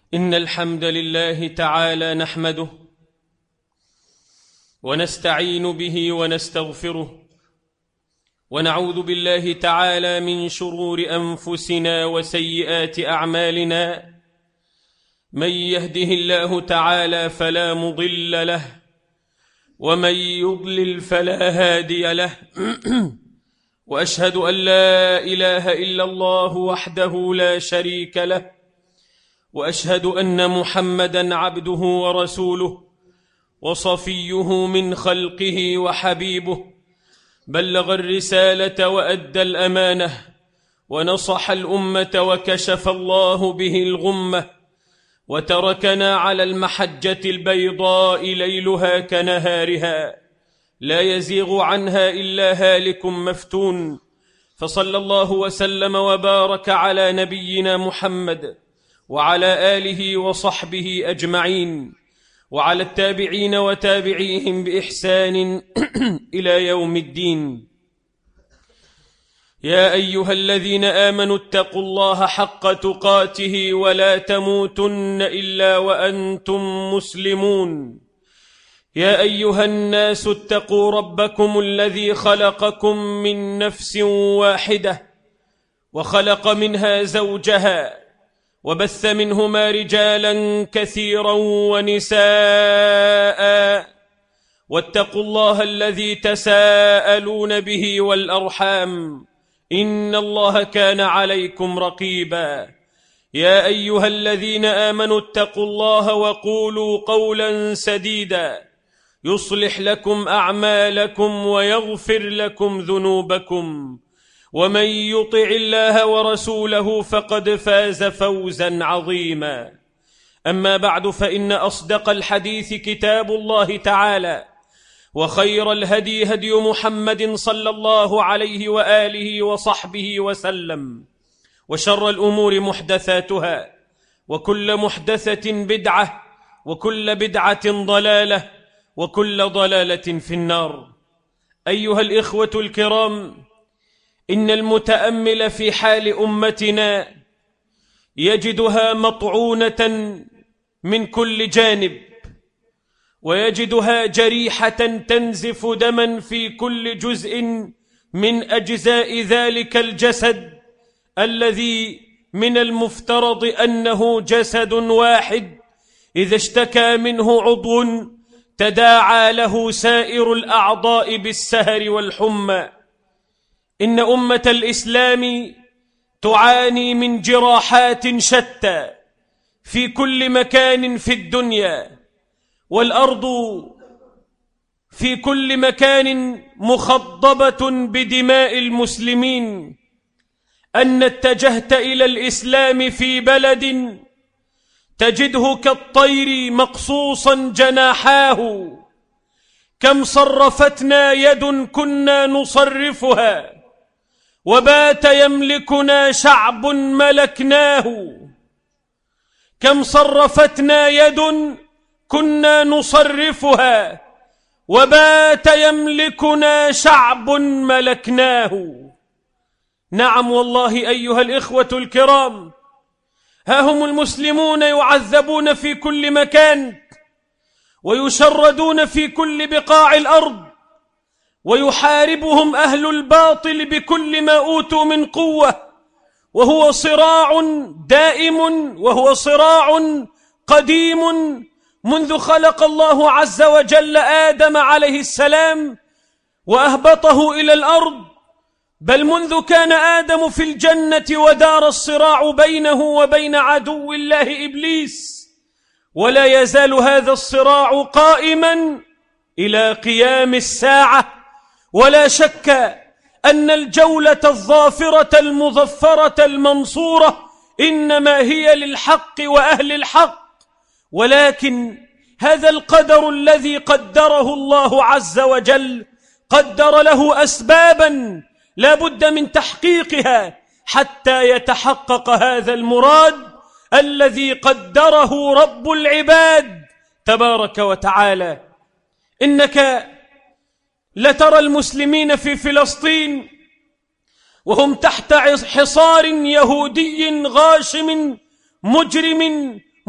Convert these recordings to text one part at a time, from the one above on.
إن الحمد لله تعالى نحمده ونستعين به ونستغفره ونعوذ بالله تعالى من شرور أنفسنا وسيئات أعمالنا. من يهده الله تعالى فلا مضل له ومن يضلل فلا هادي له وأشهد أن لا إله إلا الله وحده لا شريك له وأشهد أن محمدًا عبده ورسوله وصفيه من خلقه وحبيبه، بلغ الرسالة وأدى الأمانة ونصح الأمة وكشف الله به الغمة، وتركنا على المحجة البيضاء ليلها كنهارها لا يزيغ عنها إلا هالك مفتون. فصلى الله وسلم وبارك على نبينا محمد وعلى آله وصحبه أجمعين، وعلى التابعين وتابعيهم بإحسان إلى يوم الدين. يا أيها الذين آمنوا اتقوا الله حق تقاته ولا تموتن إلا وأنتم مسلمون. يا أيها الناس اتقوا ربكم الذي خلقكم من نفس واحدة وخلق منها زوجها وبث منهما رجالا كثيرا ونساء، واتقوا الله الذي تساءلون به والأرحام إن الله كان عليكم رقيبا. يا أيها الذين آمنوا اتقوا الله وقولوا قولا سديدا يصلح لكم أعمالكم ويغفر لكم ذنوبكم، ومن يطع الله ورسوله فقد فاز فوزا عظيما. أما بعد، فإن أصدق الحديث كتاب الله تعالى، وخير الهدي هدي محمد صلى الله عليه وآله وصحبه وسلم، وشر الأمور محدثاتها، وكل محدثة بدعة، وكل بدعة ضلالة، وكل ضلالة في النار. أيها الإخوة الكرام، إن المتأمل في حال أمتنا يجدها مطعونة من كل جانب، ويجدها جريحة تنزف دما في كل جزء من أجزاء ذلك الجسد الذي من المفترض أنه جسد واحد، إذا اشتكى منه عضو تداعى له سائر الأعضاء بالسهر والحمى. إن أمة الإسلام تعاني من جراحات شتى في كل مكان في الدنيا، والأرض في كل مكان مخضبة بدماء المسلمين. أن اتجهت إلى الإسلام في بلد تجده كالطير مقصوصا جناحاه، كم صرفتنا يد كنا نصرفها، وبات يملكنا شعب ملكناه. كم صرفتنا يد كنا نصرفها، وبات يملكنا شعب ملكناه. نعم والله أيها الإخوة الكرام، ها هم المسلمون يعذبون في كل مكان، ويشردون في كل بقاع الأرض، ويحاربهم أهل الباطل بكل ما أوتوا من قوة، وهو صراع دائم، وهو صراع قديم منذ خلق الله عز وجل آدم عليه السلام وأهبطه إلى الأرض، بل منذ كان آدم في الجنة ودار الصراع بينه وبين عدو الله إبليس، ولا يزال هذا الصراع قائما إلى قيام الساعة. ولا شك أن الجولة الظافرة المظفرة المنصورة إنما هي للحق وأهل الحق، ولكن هذا القدر الذي قدره الله عز وجل قدر له أسبابا لا بد من تحقيقها حتى يتحقق هذا المراد الذي قدره رب العباد تبارك وتعالى. إنك لترى المسلمين في فلسطين وهم تحت حصار يهودي غاشم مجرم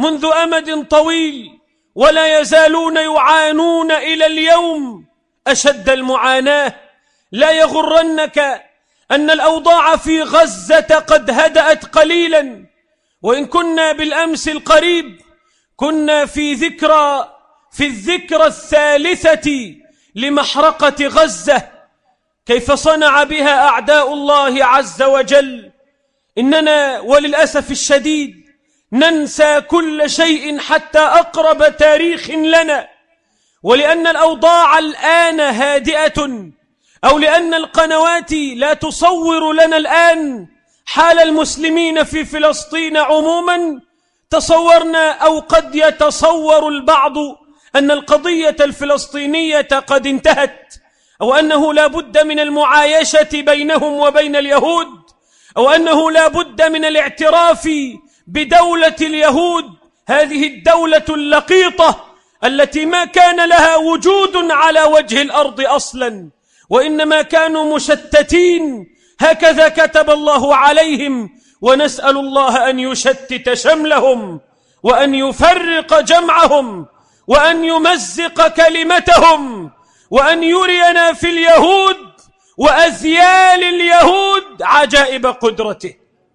منذ أمد طويل، ولا يزالون يعانون إلى اليوم أشد المعاناة. لا يغرنك أن الأوضاع في غزة قد هدأت قليلا، وإن كنا بالأمس القريب كنا في الذكرى الثالثة لمحرقة غزة، كيف صنع بها أعداء الله عز وجل. إننا وللأسف الشديد ننسى كل شيء حتى أقرب تاريخ لنا، ولأن الأوضاع الآن هادئة، أو لأن القنوات لا تصور لنا الآن حال المسلمين في فلسطين عموما، تصورنا أو قد يتصور البعض أن القضية الفلسطينية قد انتهت، أو أنه لا بد من المعايشة بينهم وبين اليهود، أو أنه لا بد من الاعتراف بدولة اليهود، هذه الدولة اللقيطة التي ما كان لها وجود على وجه الأرض أصلا، وإنما كانوا مشتتين، هكذا كتب الله عليهم. ونسأل الله أن يشتت شملهم، وأن يفرق جمعهم، وأن يمزق كلمتهم، وأن يرينا في اليهود وأذيال اليهود عجائب قدرته.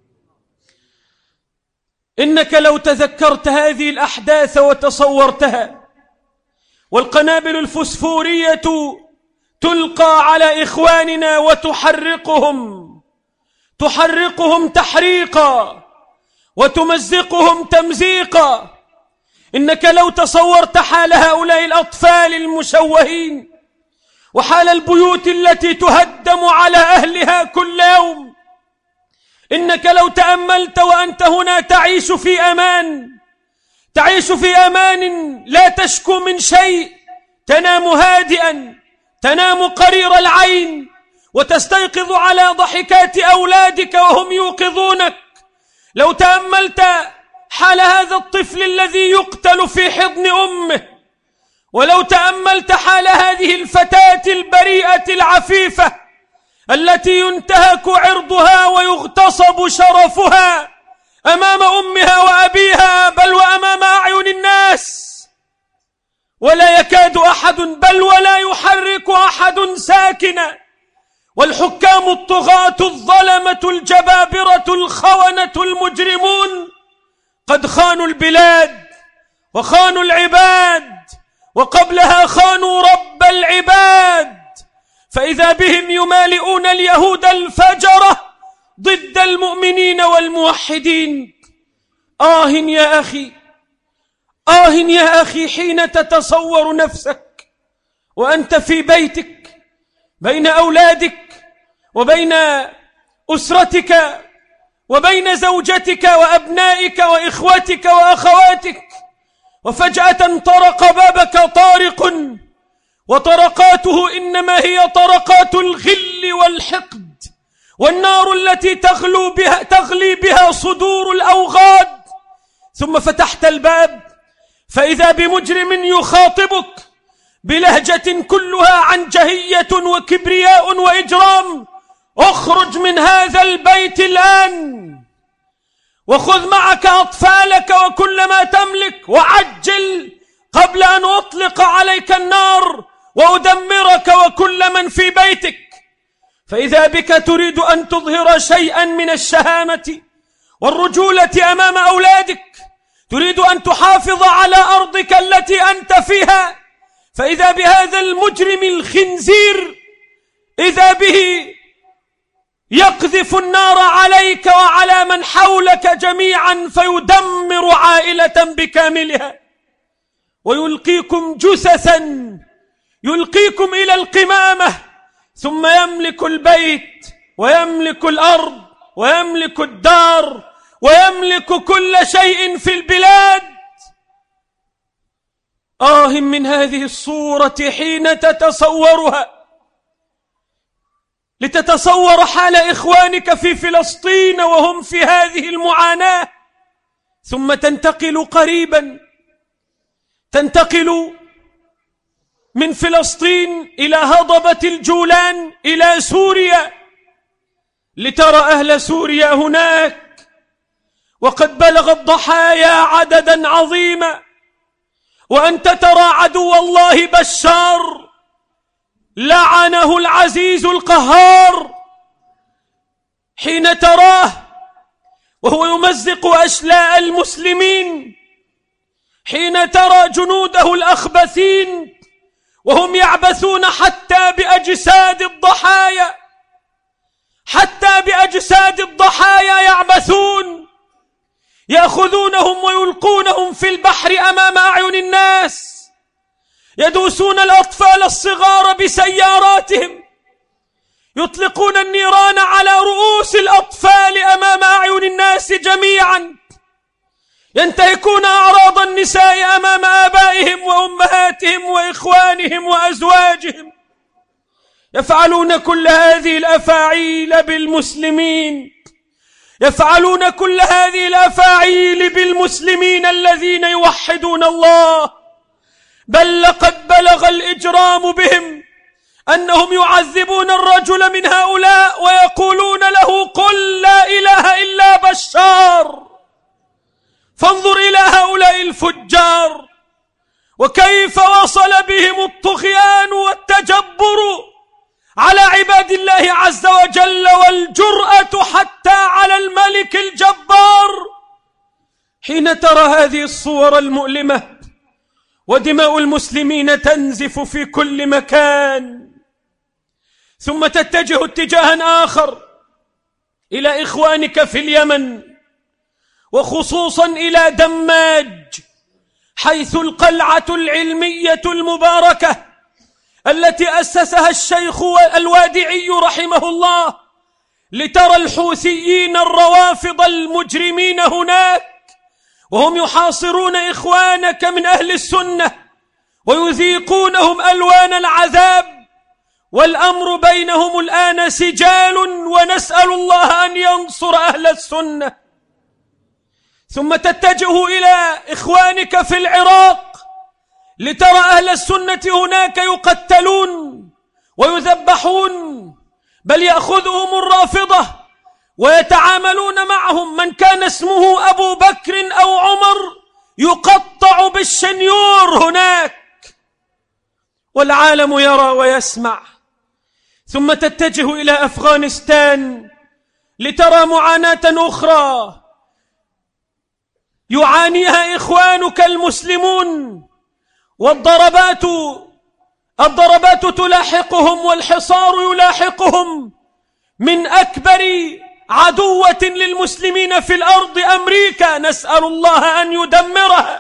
إنك لو تذكرت هذه الأحداث وتصورتها، والقنابل الفسفورية تلقى على إخواننا تحرقهم تحريقا وتمزقهم تمزيقا، إنك لو تصورت حال هؤلاء الأطفال المشوهين، وحال البيوت التي تهدم على أهلها كل يوم، إنك لو تأملت وأنت هنا تعيش في أمان لا تشكو من شيء، تنام هادئا، تنام قرير العين، وتستيقظ على ضحكات أولادك وهم يوقظونك. لو تأملت حال هذا الطفل الذي يقتل في حضن أمه، ولو تأملت حال هذه الفتاة البريئة العفيفة التي ينتهك عرضها ويغتصب شرفها أمام أمها وأبيها، بل وأمام أعين الناس، ولا يكاد أحد بل ولا يحرك أحد ساكنا، والحكام الطغاة الظلمة الجبابرة الخونة المجرمون قد خانوا البلاد وخانوا العباد، وقبلها خانوا رب العباد، فإذا بهم يمالئون اليهود الفجرة ضد المؤمنين والموحدين. يا أخي حين تتصور نفسك وأنت في بيتك بين أولادك وبين أسرتك وبين زوجتك وأبنائك وإخوتك وأخواتك، وفجأة طرق بابك طارق، وطرقاته إنما هي طرقات الغل والحقد، والنار التي تغلي بها صدور الأوغاد. ثم فتحت الباب فإذا بمجرم يخاطبك بلهجة كلها عنجهية وكبرياء وإجرام: اخرج من هذا البيت الآن، وخذ معك أطفالك وكل ما تملك، وعجل قبل أن أطلق عليك النار وأدمرك وكل من في بيتك. فإذا بك تريد أن تظهر شيئا من الشهامة والرجولة أمام أولادك، تريد أن تحافظ على أرضك التي أنت فيها، فإذا بهذا المجرم الخنزير إذا به يقذف النار عليك وعلى من حولك جميعا، فيدمر عائلة بكاملها ويلقيكم جثثا، يلقيكم إلى القمامة، ثم يملك البيت ويملك الأرض ويملك الدار ويملك كل شيء في البلاد. من هذه الصورة حين تتصورها، لتتصور حال إخوانك في فلسطين وهم في هذه المعاناة، ثم تنتقل قريبا، تنتقل من فلسطين إلى هضبة الجولان إلى سوريا، لترى أهل سوريا هناك وقد بلغ الضحايا عددا عظيما، وأنت ترى عدو الله بشار لعنه العزيز القهار حين تراه وهو يمزق أشلاء المسلمين، حين ترى جنوده الأخبثين وهم يعبثون حتى بأجساد الضحايا، حتى بأجساد الضحايا يعبثون، يأخذونهم ويلقونهم في البحر أمام أعين الناس، يدوسون الأطفال الصغار بسياراتهم، يطلقون النيران على رؤوس الأطفال أمام أعين الناس جميعا، ينتهكون أعراض النساء أمام آبائهم وأمهاتهم وإخوانهم وأزواجهم، يفعلون كل هذه الأفاعيل بالمسلمين، يفعلون كل هذه الأفاعيل بالمسلمين الذين يوحدون الله، بل لقد بلغ الإجرام بهم أنهم يعذبون الرجل من هؤلاء ويقولون له قل لا إله إلا بشار. فانظر إلى هؤلاء الفجار وكيف وصل بهم الطغيان والتجبر على عباد الله عز وجل، والجرأة حتى على الملك الجبار. حين ترى هذه الصور المؤلمة ودماء المسلمين تنزف في كل مكان، ثم تتجه اتجاها آخر إلى إخوانك في اليمن، وخصوصا إلى دماج، حيث القلعة العلمية المباركة التي أسسها الشيخ الوادعي رحمه الله، لترى الحوثيين الروافض المجرمين هناك وهم يحاصرون إخوانك من أهل السنة ويذيقونهم ألوان العذاب، والأمر بينهم الآن سجال، ونسأل الله أن ينصر أهل السنة. ثم تتجه إلى إخوانك في العراق لترى أهل السنة هناك يقتلون ويذبحون، بل يأخذهم الرافضة ويتعاملون معهم، من كان اسمه أبو بكر أو عمر يقطع بالشنيور هناك، والعالم يرى ويسمع. ثم تتجه إلى أفغانستان لترى معاناة أخرى يعانيها إخوانك المسلمون، والضربات تلاحقهم والحصار يلاحقهم من أكبر عدوة للمسلمين في الأرض أمريكا، نسأل الله أن يدمرها.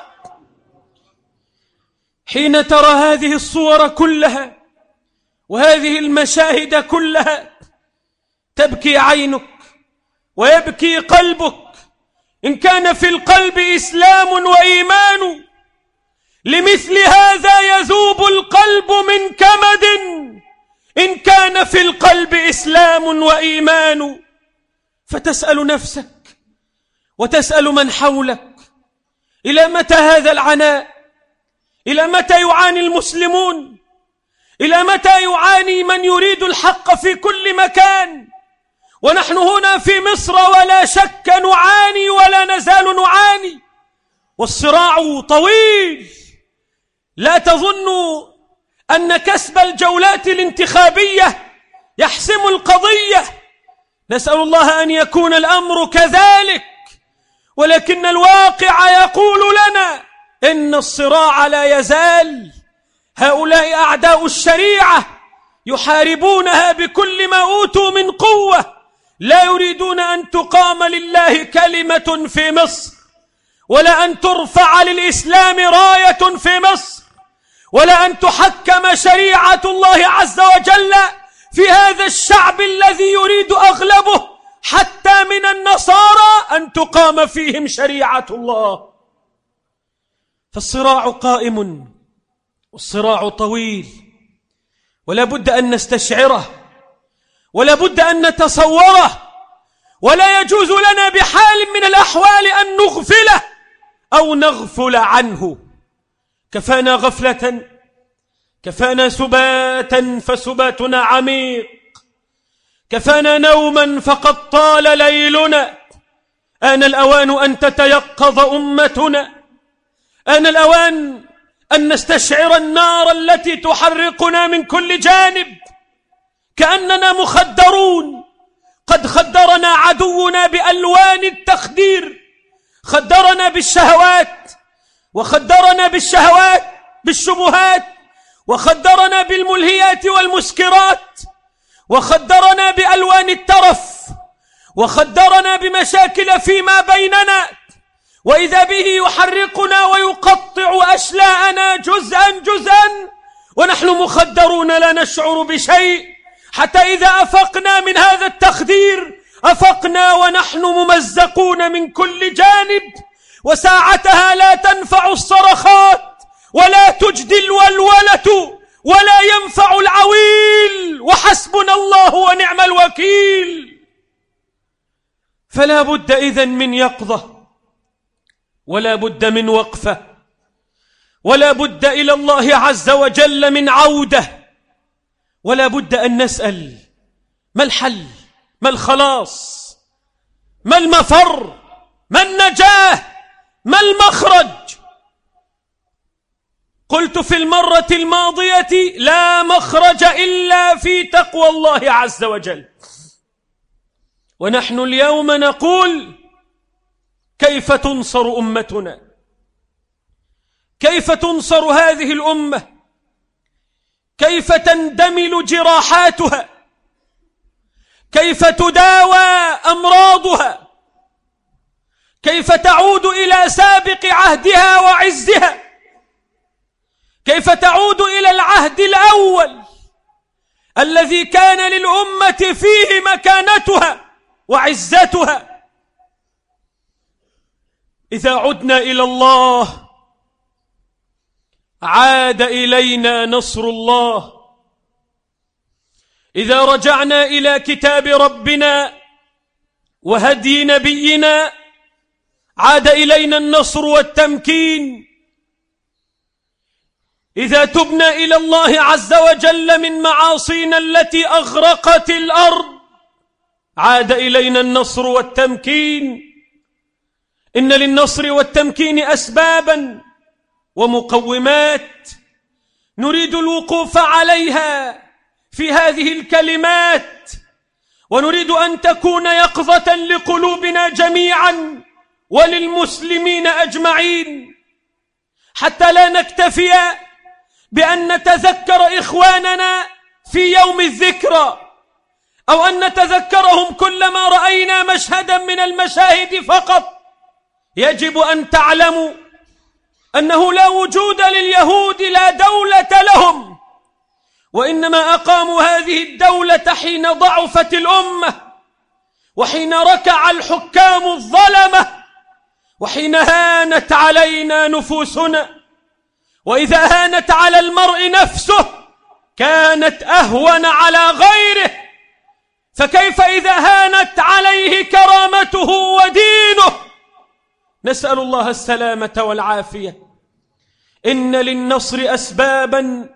حين ترى هذه الصور كلها وهذه المشاهد كلها تبكي عينك ويبكي قلبك، إن كان في القلب إسلام وإيمان، لمثل هذا يذوب القلب من كمد، إن كان في القلب إسلام وإيمان. فتسأل نفسك وتسأل من حولك، إلى متى هذا العناء؟ إلى متى يعاني المسلمون؟ إلى متى يعاني من يريد الحق في كل مكان؟ ونحن هنا في مصر ولا شك نعاني ولا نزال نعاني، والصراع طويل. لا تظنوا أن كسب الجولات الانتخابية يحسم القضية، نسأل الله أن يكون الأمر كذلك، ولكن الواقع يقول لنا إن الصراع لا يزال. هؤلاء أعداء الشريعة يحاربونها بكل ما أوتوا من قوة، لا يريدون أن تقام لله كلمة في مصر، ولا أن ترفع للإسلام راية في مصر، ولا أن تحكم شريعة الله عز وجل في هذا الشعب الذي يريد أغلبه حتى من النصارى أن تقام فيهم شريعة الله. فالصراع قائم، والصراع طويل، ولا بد أن نستشعره، ولا بد أن نتصوره، ولا يجوز لنا بحال من الأحوال أن نغفله أو نغفل عنه. كفانا غفلة، كفانا سباتا فسباتنا عميق، كفانا نوما فقد طال ليلنا. آن الأوان أن تتيقظ أمتنا، آن الأوان أن نستشعر النار التي تحرقنا من كل جانب، كأننا مخدرون. قد خدرنا عدونا بألوان التخدير، خدرنا بالشهوات، وخدرنا بالشبهات، وخدرنا بالملهيات والمسكرات، وخدرنا بألوان الترف، وخدرنا بمشاكل فيما بيننا، وإذا به يحرقنا ويقطع أشلاءنا جزءا جزءا، ونحن مخدرون لا نشعر بشيء، حتى إذا أفقنا من هذا التخدير أفقنا ونحن ممزقون من كل جانب، وساعتها لا تنفع الصرخات، ولا تجدي الولولة، ولا ينفع العويل، وحسبنا الله ونعم الوكيل. فلا بد إذن من يقظة، ولا بد من وقفة، ولا بد إلى الله عز وجل من عودة، ولا بد أن نسأل: ما الحل؟ ما الخلاص؟ ما المفر؟ ما النجاة؟ ما المخرج؟ قلت في المرة الماضية: لا مخرج إلا في تقوى الله عز وجل. ونحن اليوم نقول: كيف تنصر أمتنا؟ كيف تنصر هذه الأمة؟ كيف تندمل جراحاتها؟ كيف تداوى أمراضها؟ كيف تعود إلى سابق عهدها وعزها؟ كيف تعود إلى العهد الأول الذي كان للأمة فيه مكانتها وعزتها؟ إذا عدنا إلى الله عاد إلينا نصر الله. إذا رجعنا إلى كتاب ربنا وهدي نبينا عاد إلينا النصر والتمكين. إذا تبنا إلى الله عز وجل من معاصينا التي أغرقت الأرض عاد إلينا النصر والتمكين. إن للنصر والتمكين أسبابا ومقومات نريد الوقوف عليها في هذه الكلمات، ونريد أن تكون يقظة لقلوبنا جميعا وللمسلمين أجمعين، حتى لا نكتفي بأن نتذكر إخواننا في يوم الذكرى، أو أن نتذكرهم كلما رأينا مشهدا من المشاهد فقط. يجب أن تعلموا أنه لا وجود لليهود، لا دولة لهم، وإنما أقاموا هذه الدولة حين ضعفت الأمة، وحين ركع الحكام الظلمة، وحين هانت علينا نفوسنا. وإذا هانت على المرء نفسه كانت أهون على غيره، فكيف إذا هانت عليه كرامته ودينه؟ نسأل الله السلامة والعافية. إن للنصر أسبابا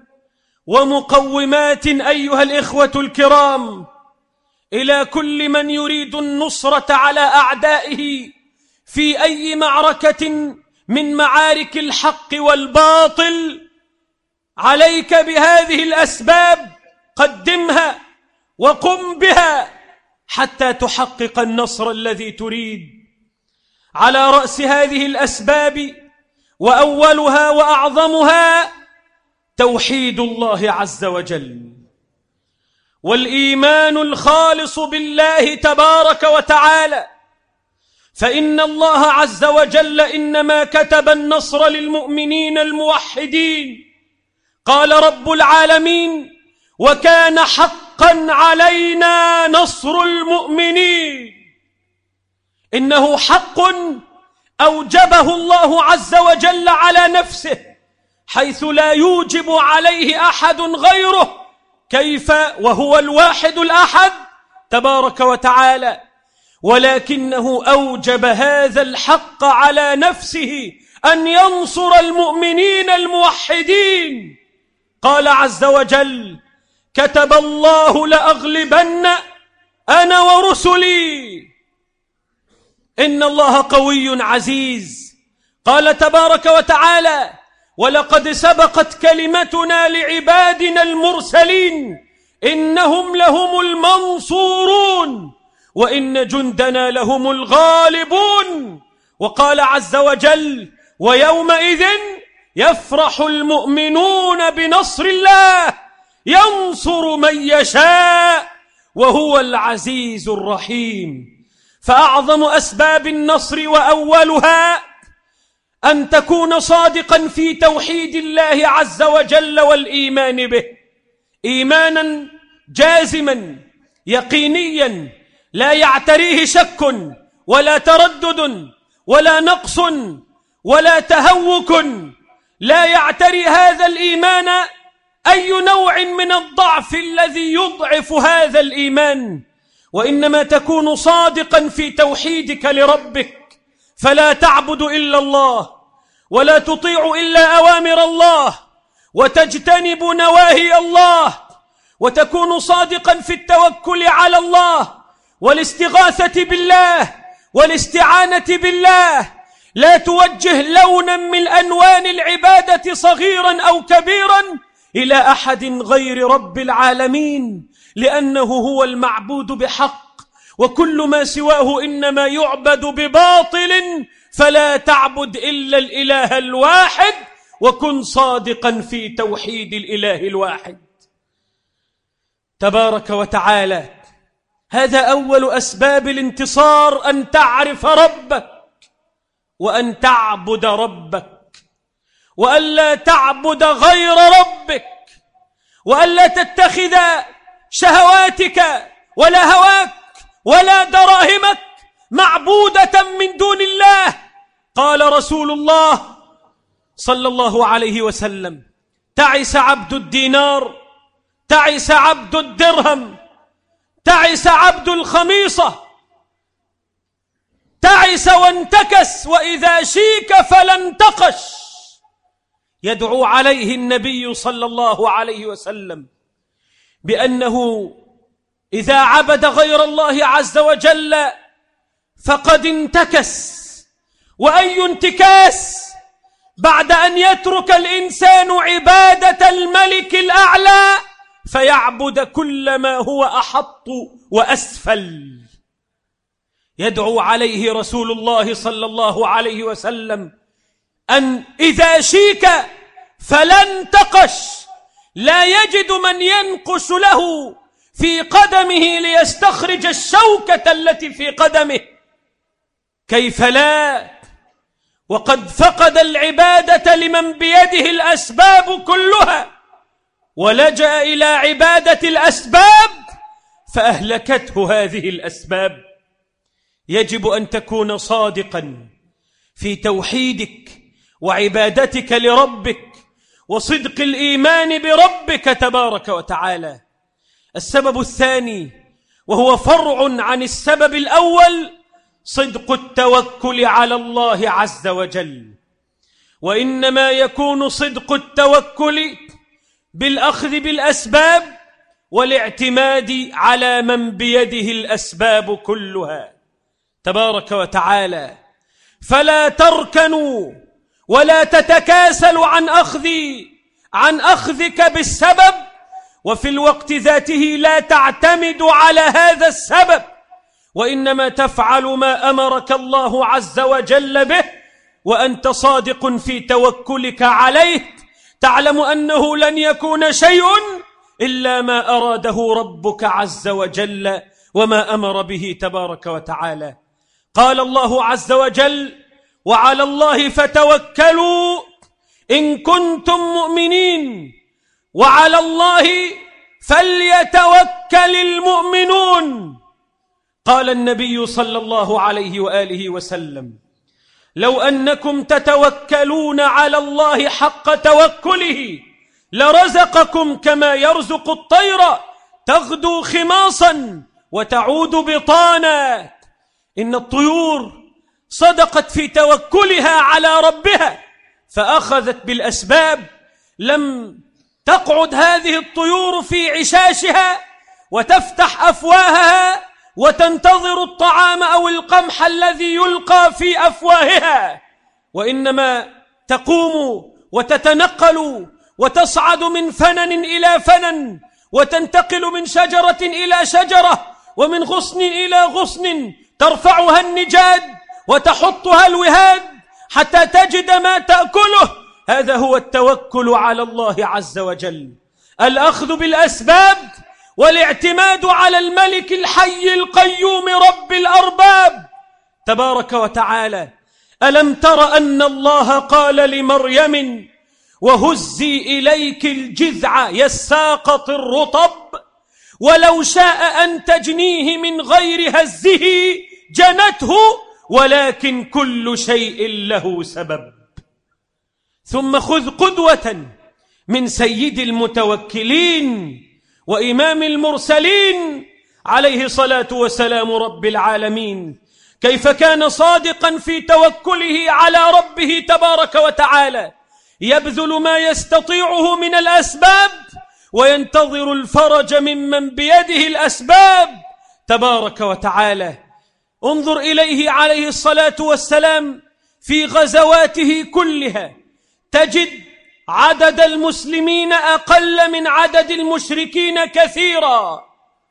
ومقومات أيها الإخوة الكرام. إلى كل من يريد النصرة على أعدائه في أي معركة من معارك الحق والباطل، عليك بهذه الأسباب، قدمها وقم بها حتى تحقق النصر الذي تريد. على رأس هذه الأسباب وأولها وأعظمها توحيد الله عز وجل، والإيمان الخالص بالله تبارك وتعالى. فإن الله عز وجل إنما كتب النصر للمؤمنين الموحدين. قال رب العالمين: وكان حقا علينا نصر المؤمنين. إنه حق أوجبه الله عز وجل على نفسه، حيث لا يوجب عليه أحد غيره، كيف وهو الواحد الأحد تبارك وتعالى، ولكنه أوجب هذا الحق على نفسه أن ينصر المؤمنين الموحدين. قال عز وجل: كتب الله لأغلبن أنا ورسلي. إن الله قوي عزيز. قال تبارك وتعالى: ولقد سبقت كلمتنا لعبادنا المرسلين إنهم لهم المنصورون وإن جندنا لهم الغالبون. وقال عز وجل: ويومئذ يفرح المؤمنون بنصر الله ينصر من يشاء وهو العزيز الرحيم. فأعظم أسباب النصر وأولها أن تكون صادقا في توحيد الله عز وجل والإيمان به إيمانا جازما يقينيا لا يعتريه شك ولا تردد ولا نقص ولا تهوك. لا يعتري هذا الإيمان أي نوع من الضعف الذي يضعف هذا الإيمان، وإنما تكون صادقا في توحيدك لربك، فلا تعبد إلا الله ولا تطيع إلا أوامر الله وتجتنب نواهي الله، وتكون صادقا في التوكل على الله والاستغاثة بالله والاستعانة بالله. لا توجه لونا من ألوان العبادة صغيرا أو كبيرا إلى أحد غير رب العالمين، لأنه هو المعبود بحق، وكل ما سواه إنما يعبد بباطل. فلا تعبد إلا الإله الواحد، وكن صادقا في توحيد الإله الواحد تبارك وتعالى. هذا أول أسباب الانتصار، أن تعرف ربك وأن تعبد ربك، وألا تعبد غير ربك، وألا تتخذ شهواتك ولا هواك ولا دراهمك معبودة من دون الله. قال رسول الله صلى الله عليه وسلم: تعس عبد الدينار، تعس عبد الدرهم، تعس عبد الخميصة، تعس وانتكس، وإذا شيك فلا انتقش. يدعو عليه النبي صلى الله عليه وسلم بأنه إذا عبد غير الله عز وجل فقد انتكس. وأي انتكاس بعد أن يترك الإنسان عبادة الملك الأعلى فيعبد كل ما هو أحط وأسفل. يدعو عليه رسول الله صلى الله عليه وسلم أن إذا شيك فلا انتقش، لا يجد من ينقش له في قدمه ليستخرج الشوكة التي في قدمه. كيف لا، وقد فقد العبادة لمن بيده الأسباب كلها، ولجأ إلى عبادة الأسباب فأهلكته هذه الأسباب. يجب أن تكون صادقا في توحيدك وعبادتك لربك وصدق الإيمان بربك تبارك وتعالى. السبب الثاني، وهو فرع عن السبب الأول، صدق التوكل على الله عز وجل. وإنما يكون صدق التوكل بالأخذ بالأسباب والاعتماد على من بيده الأسباب كلها تبارك وتعالى. فلا تركنوا ولا تتكاسلوا عن أخذك بالسبب، وفي الوقت ذاته لا تعتمد على هذا السبب، وإنما تفعل ما أمرك الله عز وجل به وأنت صادق في توكلك عليه، تعلم أنه لن يكون شيء إلا ما أراده ربك عز وجل وما أمر به تبارك وتعالى. قال الله عز وجل: وعلى الله فتوكلوا إن كنتم مؤمنين وعلى الله فليتوكل المؤمنون. قال النبي صلى الله عليه وآله وسلم: لو أنكم تتوكلون على الله حق توكله لرزقكم كما يرزق الطير تغدو خماصا وتعود بطانا. إن الطيور صدقت في توكلها على ربها فأخذت بالأسباب. لم تقعد هذه الطيور في عشاشها وتفتح أفواهها وتنتظر الطعام أو القمح الذي يلقى في أفواهها، وإنما تقوم وتتنقل وتصعد من فنن إلى فنن، وتنتقل من شجرة إلى شجرة، ومن غصن إلى غصن، ترفعها النجاد وتحطها الوهاد حتى تجد ما تأكله. هذا هو التوكل على الله عز وجل، الأخذ بالأسباب والاعتماد على الملك الحي القيوم رب الأرباب تبارك وتعالى. ألم تر أن الله قال لمريم وهزي إليك الجذع يساقط الرطب ولو شاء أن تجنيه من غير هزه جنته ولكن كل شيء له سبب. ثم خذ قدوة من سيد المتوكلين وإمام المرسلين عليه الصلاة والسلام رب العالمين، كيف كان صادقا في توكله على ربه تبارك وتعالى، يبذل ما يستطيعه من الأسباب وينتظر الفرج ممن بيده الأسباب تبارك وتعالى. انظر إليه عليه الصلاة والسلام في غزواته كلها، تجد عدد المسلمين أقل من عدد المشركين كثيرا،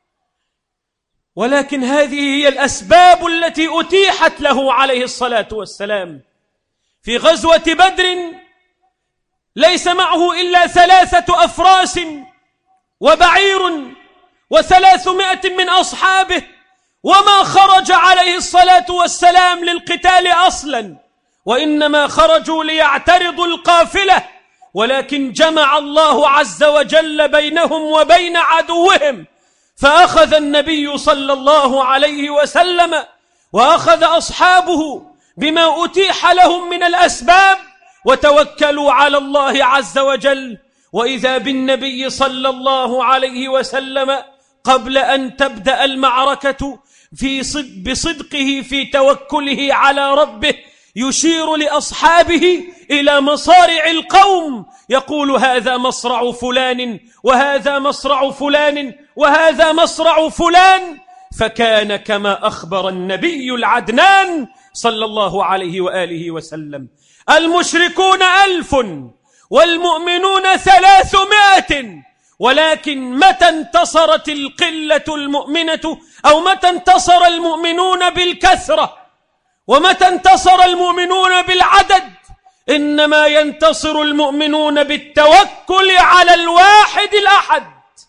ولكن هذه هي الأسباب التي أتيحت له عليه الصلاة والسلام. في غزوة بدر ليس معه إلا 3 أفراس وبعير و300 من أصحابه، وما خرج عليه الصلاة والسلام للقتال أصلا، وإنما خرجوا ليعترضوا القافلة، ولكن جمع الله عز وجل بينهم وبين عدوهم، فأخذ النبي صلى الله عليه وسلم وأخذ أصحابه بما أتيح لهم من الأسباب وتوكلوا على الله عز وجل. وإذا بالنبي صلى الله عليه وسلم قبل أن تبدأ المعركة بصدقه في توكله على ربه يشير لأصحابه إلى مصارع القوم، يقول هذا مصرع فلان وهذا مصرع فلان وهذا مصرع فلان، فكان كما أخبر النبي العدنان صلى الله عليه وآله وسلم: المشركون 1000 والمؤمنون 300، ولكن متى انتصرت القلة المؤمنة أو متى انتصر المؤمنون بالكثرة ومتى انتصر المؤمنون بالعدد؟ إنما ينتصر المؤمنون بالتوكل على الواحد الأحد.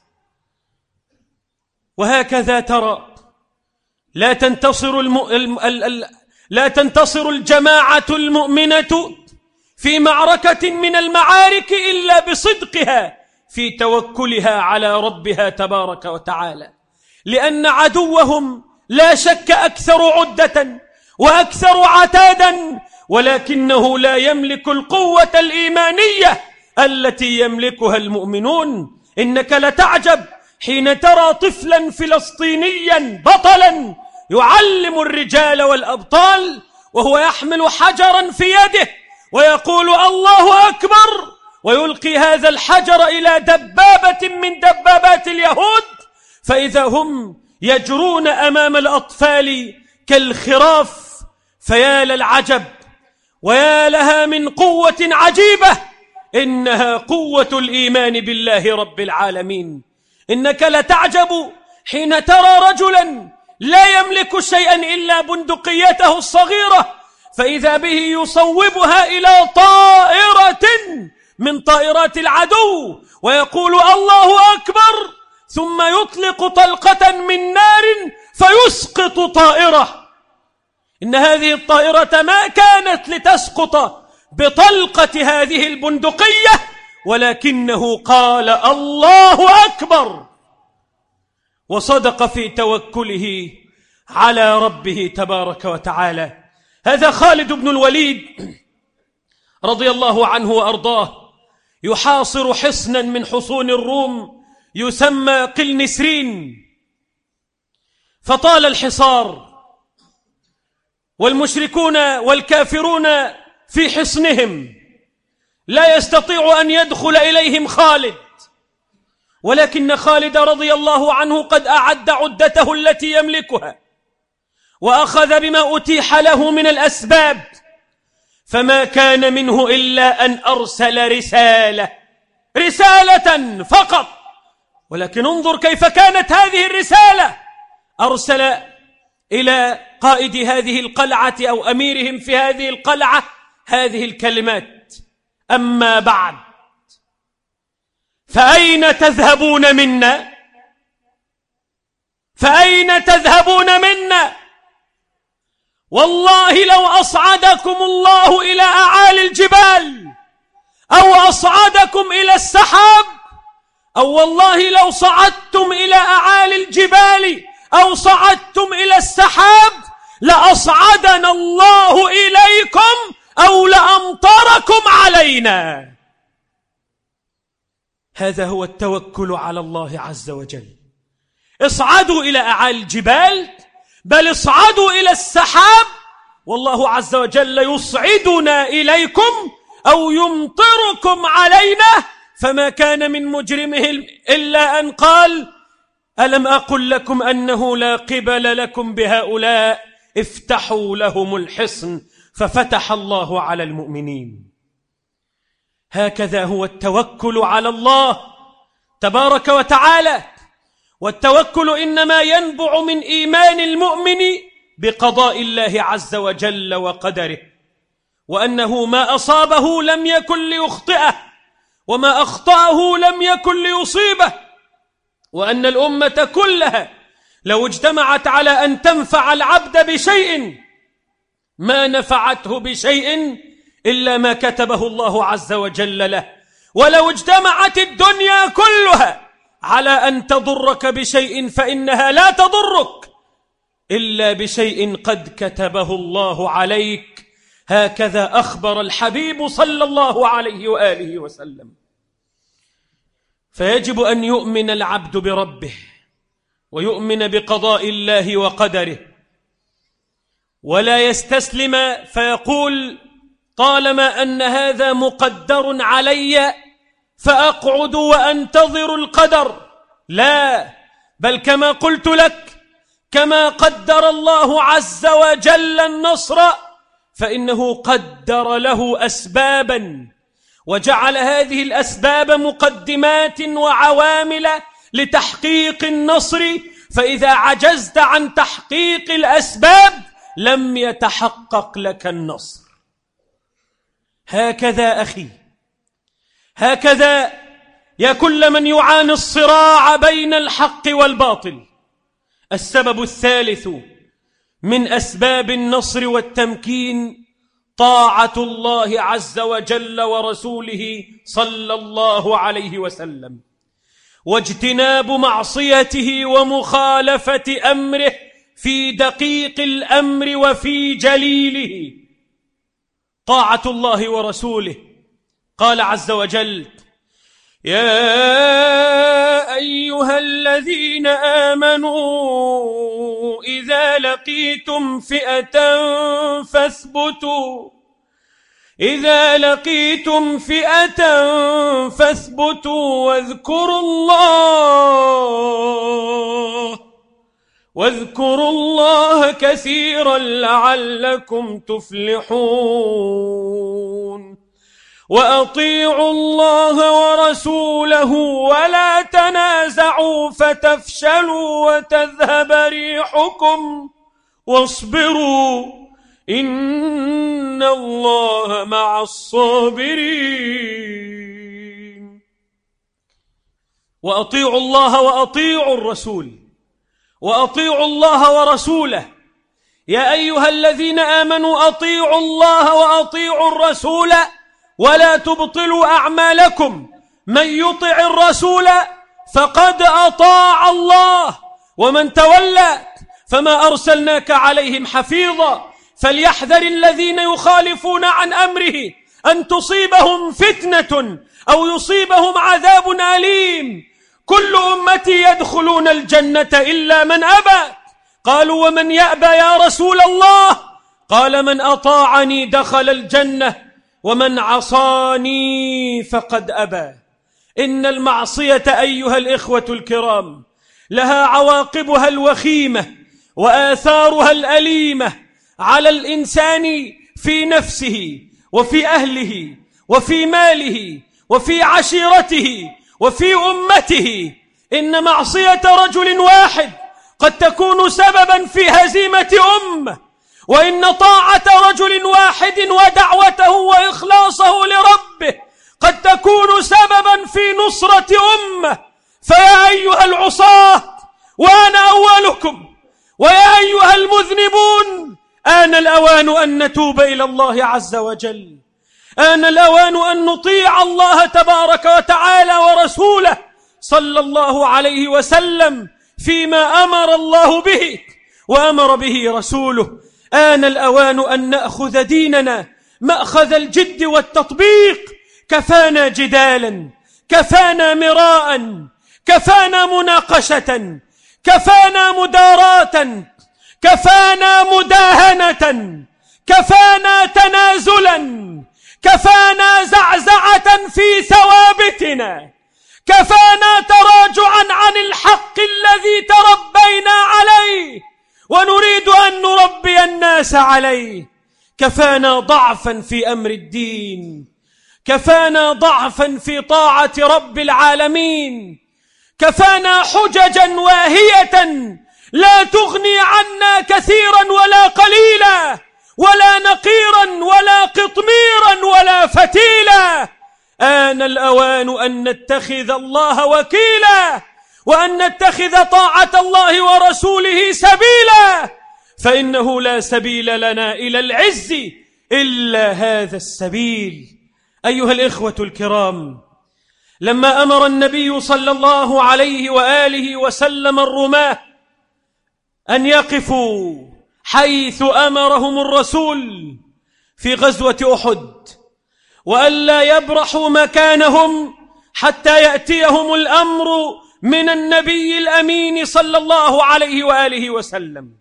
وهكذا ترى لا تنتصر الجماعة المؤمنة في معركة من المعارك إلا بصدقها في توكلها على ربها تبارك وتعالى، لأن عدوهم لا شك أكثر عدة وأكثر عتادا، ولكنه لا يملك القوة الإيمانية التي يملكها المؤمنون. إنك لتعجب حين ترى طفلا فلسطينيا بطلا يعلم الرجال والأبطال وهو يحمل حجرا في يده ويقول الله أكبر، ويلقي هذا الحجر إلى دبابة من دبابات اليهود، فإذا هم يجرون أمام الأطفال كالخراف. فيا للعجب ويا لها من قوة عجيبة، إنها قوة الإيمان بالله رب العالمين. إنك لتعجب حين ترى رجلا لا يملك شيئا إلا بندقيته الصغيرة، فإذا به يصوبها إلى طائرة من طائرات العدو ويقول الله أكبر، ثم يطلق طلقة من نار فيسقط طائرة. إن هذه الطائرة ما كانت لتسقط بطلقة هذه البندقية، ولكنه قال الله أكبر، وصدق في توكله على ربه تبارك وتعالى. هذا خالد بن الوليد رضي الله عنه وأرضاه يحاصر حصنا من حصون الروم يسمى قلنسرين، فطال الحصار والمشركون والكافرون في حصنهم، لا يستطيع أن يدخل إليهم خالد، ولكن خالد رضي الله عنه قد أعد عدته التي يملكها، وأخذ بما أتيح له من الأسباب، فما كان منه إلا أن أرسل رسالة فقط. ولكن انظر كيف كانت هذه الرسالة. أرسل إلى قائد هذه القلعة أو أميرهم في هذه القلعة هذه الكلمات: أما بعد، فأين تذهبون منا؟ فأين تذهبون منا؟ والله لو أصعدكم الله إلى أعالي الجبال أو أصعدكم إلى السحاب، أو والله لو صعدتم إلى أعالي الجبال أو صعدتم إلى السحاب لأصعدنا الله إليكم أو لأمطركم علينا. هذا هو التوكل على الله عز وجل. اصعدوا إلى أعالي الجبال، بل اصعدوا إلى السحاب، والله عز وجل يصعدنا إليكم أو يمطركم علينا. فما كان من مجرمهم إلا أن قال: ألم أقل لكم أنه لا قبل لكم بهؤلاء، افتحوا لهم الحصن ففتح الله على المؤمنين. هكذا هو التوكل على الله تبارك وتعالى. والتوكل إنما ينبع من إيمان المؤمن بقضاء الله عز وجل وقدره، وأنه ما أصابه لم يكن ليخطئه، وما أخطأه لم يكن ليصيبه، وأن الأمة كلها لو اجتمعت على أن تنفع العبد بشيء ما نفعته بشيء إلا ما كتبه الله عز وجل له، ولو اجتمعت الدنيا كلها على أن تضرك بشيء فإنها لا تضرك إلا بشيء قد كتبه الله عليك. هكذا أخبر الحبيب صلى الله عليه وآله وسلم. فيجب أن يؤمن العبد بربه ويؤمن بقضاء الله وقدره، ولا يستسلم فيقول: طالما أن هذا مقدر علي فأقعد وأنتظر القدر. لا، بل كما قلت لك، كما قدر الله عز وجل النصر فإنه قدر له أسبابا، وجعل هذه الأسباب مقدمات وعوامل لتحقيق النصر، فإذا عجزت عن تحقيق الأسباب لم يتحقق لك النصر. هكذا أخي، هكذا يا كل من يعاني الصراع بين الحق والباطل. السبب الثالث من أسباب النصر والتمكين طاعة الله عز وجل ورسوله صلى الله عليه وسلم، واجتناب معصيته ومخالفة أمره في دقيق الأمر وفي جليله. طاعة الله ورسوله، قال عز وجل: يا أيها الذين آمنوا إذا لقيتم فئة فاثبتوا واذكروا الله كثيرا لعلكم تفلحون. وأطيعوا الله ورسوله ولا تنازعوا فتفشلوا وتذهب ريحكم واصبروا إن الله مع الصابرين. وأطيعوا الله وأطيعوا الرسول، وأطيعوا الله ورسوله. يا أيها الذين آمنوا أطيعوا الله وأطيعوا الرسول ولا تبطلوا أعمالكم. من يطع الرسول فقد أطاع الله، ومن تولى فما أرسلناك عليهم حفيظا. فليحذر الذين يخالفون عن أمره أن تصيبهم فتنة أو يصيبهم عذاب أليم. كل أمتي يدخلون الجنة إلا من أبى. قالوا: ومن يأبى يا رسول الله؟ قال: من أطاعني دخل الجنة ومن عصاني فقد أبى. إن المعصية أيها الإخوة الكرام لها عواقبها الوخيمة وآثارها الأليمة على الإنسان في نفسه وفي أهله وفي ماله وفي عشيرته وفي أمته. إن معصية رجل واحد قد تكون سببا في هزيمة أمة، وإن طاعة رجل واحد ودعوته وإخلاصه لربه قد تكون سببا في نصرة أمة. فيا أيها العصاة، وأنا أولكم، ويا أيها المذنبون، آن الأوان أن نتوب إلى الله عز وجل، آن الأوان أن نطيع الله تبارك وتعالى ورسوله صلى الله عليه وسلم فيما أمر الله به وأمر به رسوله. آن الأوان أن نأخذ ديننا مأخذ الجد والتطبيق. كفانا جدالا، كفانا مراء، كفانا مناقشة، كفانا مداراة، كفانا مداهنة، كفانا تنازلا، كفانا زعزعة في ثوابتنا، كفانا تراجعا عن الحق الذي تربينا عليه ونريد أن نربي الناس عليه. كفانا ضعفا في أمر الدين، كفانا ضعفا في طاعة رب العالمين، كفانا حججا واهية لا تغني عنا كثيرا ولا قليلا، ولا نقيرا ولا قطميرا ولا فتيلا. آن الأوان أن نتخذ الله وكيلا، وأن نتخذ طاعة الله ورسوله سبيلا، فإنه لا سبيل لنا إلى العز إلا هذا السبيل. أيها الإخوة الكرام، لما أمر النبي صلى الله عليه وآله وسلم الرماة أن يقفوا حيث أمرهم الرسول في غزوة أحد، وألا يبرحوا مكانهم حتى يأتيهم الأمر من النبي الأمين صلى الله عليه وآله وسلم،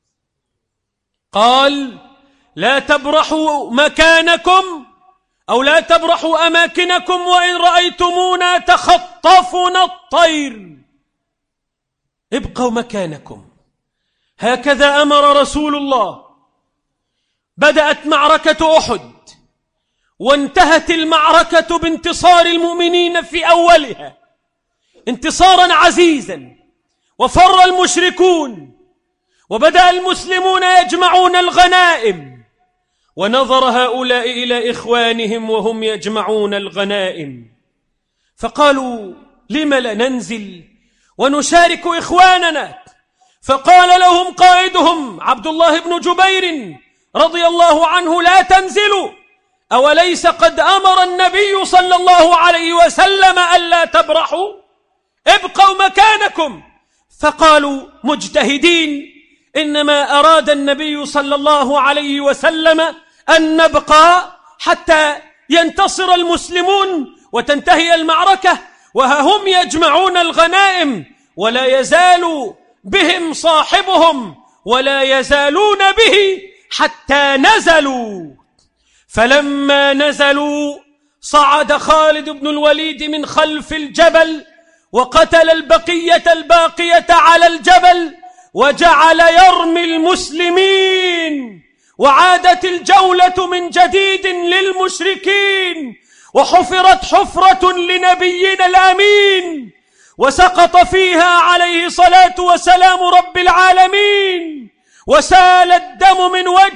قال: لا تبرحوا مكانكم أو لا تبرحوا أماكنكم وإن رأيتمونا تخطفنا الطير، ابقوا مكانكم. هكذا أمر رسول الله. بدأت معركة أحد، وانتهت المعركة بانتصار المؤمنين في أولها انتصارا عزيزا، وفر المشركون، وبدأ المسلمون يجمعون الغنائم، ونظر هؤلاء إلى إخوانهم وهم يجمعون الغنائم، فقالوا: لم لا ننزل ونشارك إخواننا؟ فقال لهم قائدهم عبد الله بن جبير رضي الله عنه: لا تنزلوا، أوليس قد أمر النبي صلى الله عليه وسلم ألا تبرحوا؟ ابقوا مكانكم. فقالوا مجتهدين: إنما أراد النبي صلى الله عليه وسلم أن نبقى حتى ينتصر المسلمون وتنتهي المعركة، وهم يجمعون الغنائم، ولا يزال بهم صاحبهم ولا يزالون به حتى نزلوا. فلما نزلوا صعد خالد بن الوليد من خلف الجبل وقتل البقية الباقية على الجبل، وجعل يرمي المسلمين، وعادت الجولة من جديد للمشركين، وحفرت حفرة لنبينا الأمين، وسقط فيها عليه الصلاة والسلام رب العالمين، وسال الدم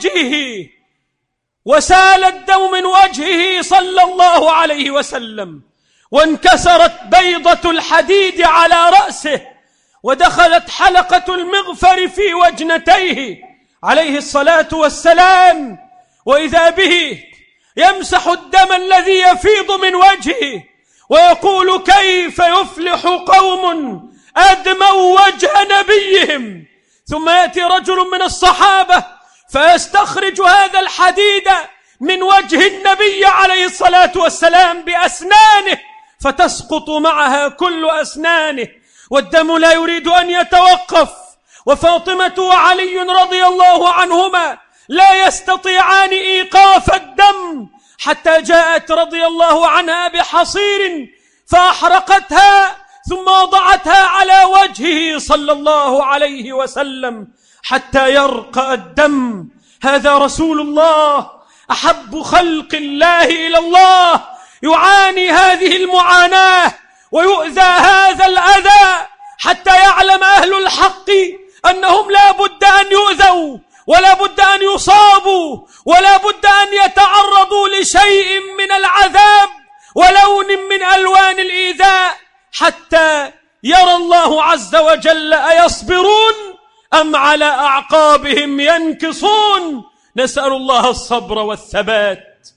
من وجهه صلى الله عليه وسلم، وانكسرت بيضة الحديد على رأسه، ودخلت حلقة المغفر في وجنتيه عليه الصلاة والسلام، وإذا به يمسح الدم الذي يفيض من وجهه ويقول: كيف يفلح قوم أدموا وجه نبيهم؟ ثم يأتي رجل من الصحابة فيستخرج هذا الحديد من وجه النبي عليه الصلاة والسلام بأسنانه، فتسقط معها كل أسنانه، والدم لا يريد أن يتوقف، وفاطمة وعلي رضي الله عنهما لا يستطيعان إيقاف الدم، حتى جاءت رضي الله عنها بحصير فأحرقتها ثم وضعتها على وجهه صلى الله عليه وسلم حتى يرقى الدم. هذا رسول الله أحب خلق الله إلى الله، يعاني هذه المعاناة ويؤذى هذا الأذى حتى يعلم أهل الحق أنهم لا بد أن يؤذوا ولا بد أن يصابوا ولا بد أن يتعرضوا لشيء من العذاب ولون من ألوان الإيذاء حتى يرى الله عز وجل أيصبرون أم على أعقابهم ينكصون. نسأل الله الصبر والثبات.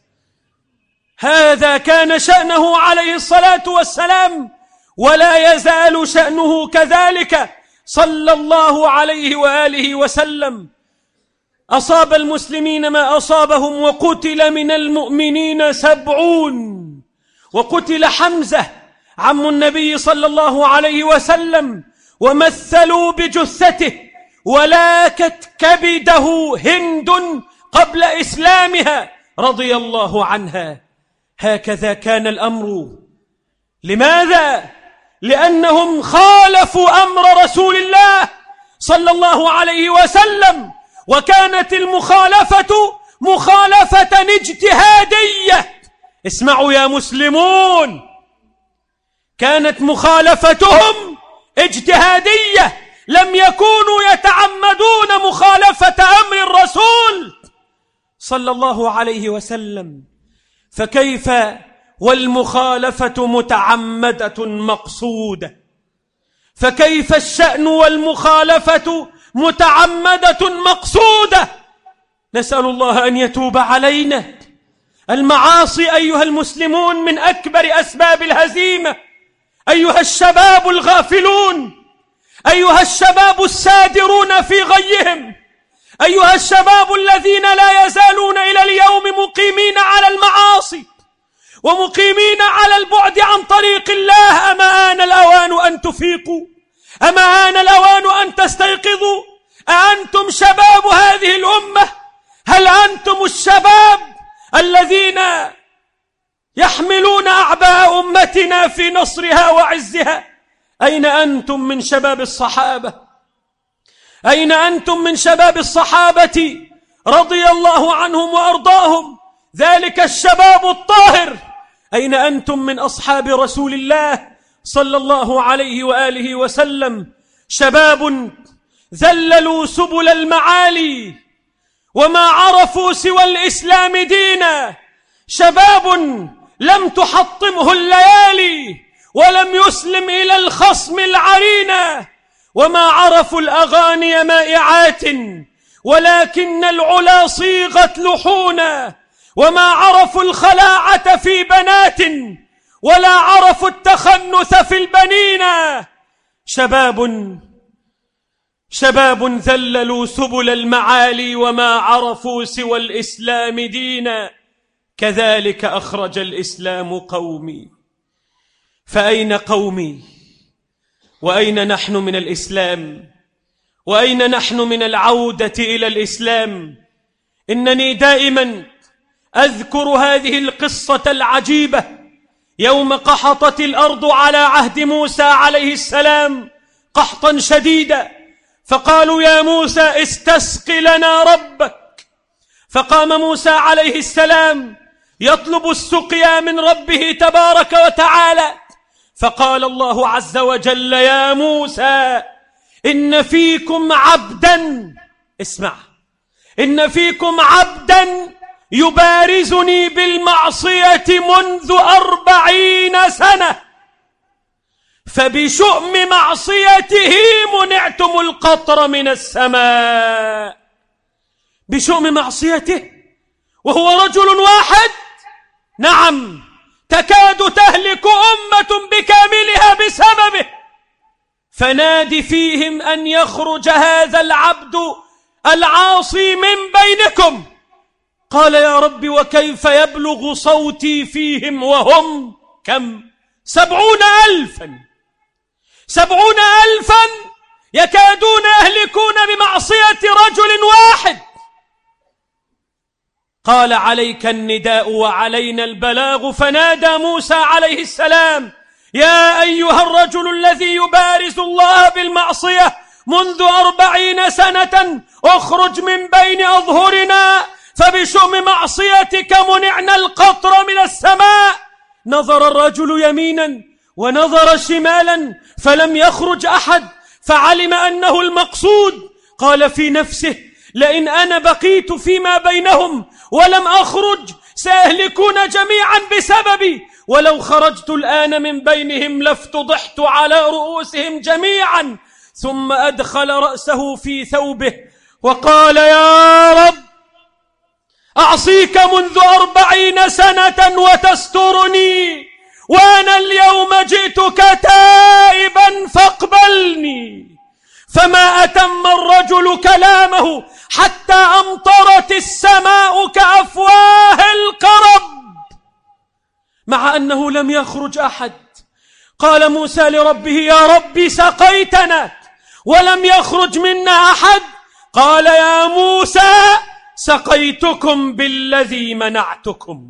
هذا كان شأنه عليه الصلاة والسلام، ولا يزال شأنه كذلك صلى الله عليه وآله وسلم. أصاب المسلمين ما أصابهم، وقتل من المؤمنين 70، وقتل حمزة عم النبي صلى الله عليه وسلم، ومثلوا بجثته، ولاكت كبده هند قبل إسلامها رضي الله عنها. هكذا كان الأمر. لماذا؟ لأنهم خالفوا أمر رسول الله صلى الله عليه وسلم، وكانت المخالفة مخالفة اجتهادية. اسمعوا يا مسلمون، كانت مخالفتهم اجتهادية، لم يكونوا يتعمدون مخالفة أمر الرسول صلى الله عليه وسلم. فكيف والمخالفة متعمدة مقصودة؟ فكيف الشأن والمخالفة متعمدة مقصودة؟ نسأل الله أن يتوب علينا. المعاصي أيها المسلمون من أكبر أسباب الهزيمة. أيها الشباب الغافلون، أيها الشباب السادرون في غيهم، أيها الشباب الذين لا يزالون إلى اليوم مقيمين على المعاصي ومقيمين على البعد عن طريق الله، أما آن الأوان أن تفيقوا؟ أما آن الأوان أن تستيقظوا؟ أأنتم شباب هذه الأمة؟ هل أنتم الشباب الذين يحملون أعباء أمتنا في نصرها وعزها؟ أين أنتم من شباب الصحابة؟ أين أنتم من شباب الصحابة رضي الله عنهم وأرضاهم، ذلك الشباب الطاهر؟ أين أنتم من أصحاب رسول الله صلى الله عليه وآله وسلم؟ شباب ذللوا سبل المعالي وما عرفوا سوى الإسلام دينا، شباب لم تحطمه الليالي ولم يسلم إلى الخصم العرينة، وما عرفوا الأغاني مائعات ولكن العلا صيغت لحونا، وما عرفوا الخلاعة في بنات ولا عرفوا التخنث في البنين. شباب ذللوا سبل المعالي وما عرفوا سوى الإسلام دينا، كذلك أخرج الإسلام قومي. فأين قومي؟ وأين نحن من الإسلام؟ وأين نحن من العودة إلى الإسلام؟ إنني دائما أذكر هذه القصة العجيبة يوم قحطت الأرض على عهد موسى عليه السلام قحطا شديدا، فقالوا يا موسى استسق لنا ربك، فقام موسى عليه السلام يطلب السقيا من ربه تبارك وتعالى، فقال الله عز وجل يا موسى إن فيكم عبدا، اسمع، إن فيكم عبدا يبارزني بالمعصية منذ 40 سنة، فبشؤم معصيته منعتم القطر من السماء. بشؤم معصيته، وهو رجل واحد؟ نعم، تكاد تهلك أمة بكاملها بسببه. فنادي فيهم أن يخرج هذا العبد العاصي من بينكم. قال يا رب وكيف يبلغ صوتي فيهم وهم كم؟ 70,000، 70,000 يكادون يهلكون بمعصية رجل واحد. قال عليك النداء وعلينا البلاغ، فنادى موسى عليه السلام يا أيها الرجل الذي يبارز الله بالمعصية منذ 40 سنة اخرج من بين أظهرنا، فبشؤم معصيتك منعنا القطر من السماء. نظر الرجل يمينا ونظر شمالا فلم يخرج أحد، فعلم أنه المقصود. قال في نفسه: لئن أنا بقيت فيما بينهم ولم أخرج سيهلكون جميعا بسببي، ولو خرجت الآن من بينهم لافتضحت على رؤوسهم جميعا. ثم أدخل رأسه في ثوبه وقال: يا رب، أعصيك منذ 40 سنة وتسترني، وأنا اليوم جئتك تائبا فاقبلني. فما أتم الرجل كلامه حتى أمطرت السماء كأفواه القرب، مع أنه لم يخرج أحد. قال موسى لربه: يا رب، سقيتنا ولم يخرج منا أحد. قال: يا موسى، سقيتكم بالذي منعتكم،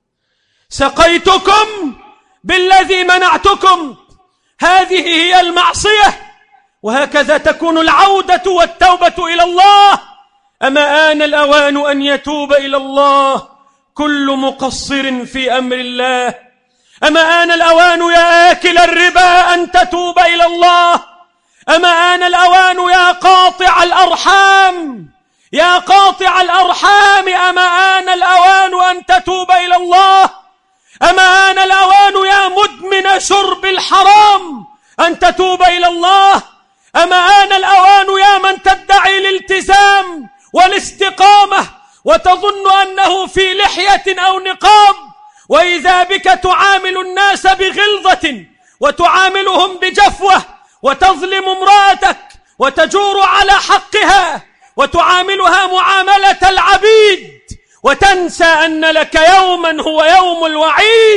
سقيتكم بالذي منعتكم. هذه هي المعصية، وهكذا تكون العودة والتوبة إلى الله. أما آن الأوان أن يتوب إلى الله كل مقصر في أمر الله. أما آن الأوان يا آكل الربا أن تتوب إلى الله. أما آن الأوان يا قاطع الأرحام، يا قاطع الأرحام، أما آن الأوان أن تتوب إلى الله. أما آن الأوان يا مدمن شرب الحرام أن تتوب إلى الله. أما آن الأوان يا من تدعي الالتزام والاستقامة وتظن أنه في لحية أو نقاب، وإذا بك تعامل الناس بغلظة وتعاملهم بجفوة، وتظلم امرأتك وتجور على حقها وتعاملها معاملة العبيد، وتنسى أن لك يوما هو يوم الوعيد.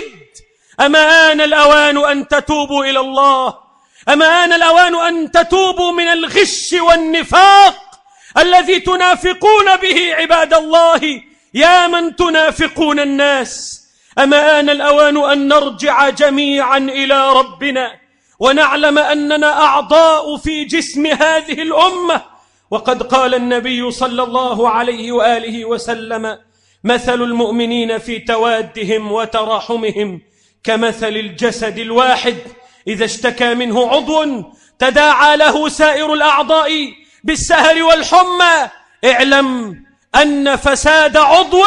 أما آن الأوان أن تتوبوا إلى الله. أما آن الأوان أن تتوبوا من الغش والنفاق الذي تنافقون به عباد الله، يا من تنافقون الناس. أما آن الأوان أن نرجع جميعا إلى ربنا ونعلم أننا أعضاء في جسم هذه الأمة. وقد قال النبي صلى الله عليه وآله وسلم: مثل المؤمنين في توادهم وتراحمهم كمثل الجسد الواحد إذا اشتكى منه عضو تداعى له سائر الأعضاء بالسهر والحمى. اعلم أن فساد عضو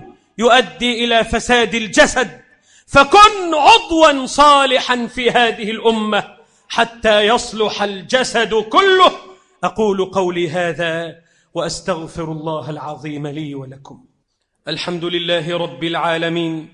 يؤدي إلى فساد الجسد، فكن عضوا صالحا في هذه الأمة حتى يصلح الجسد كله. أقول قولي هذا وأستغفر الله العظيم لي ولكم. الحمد لله رب العالمين،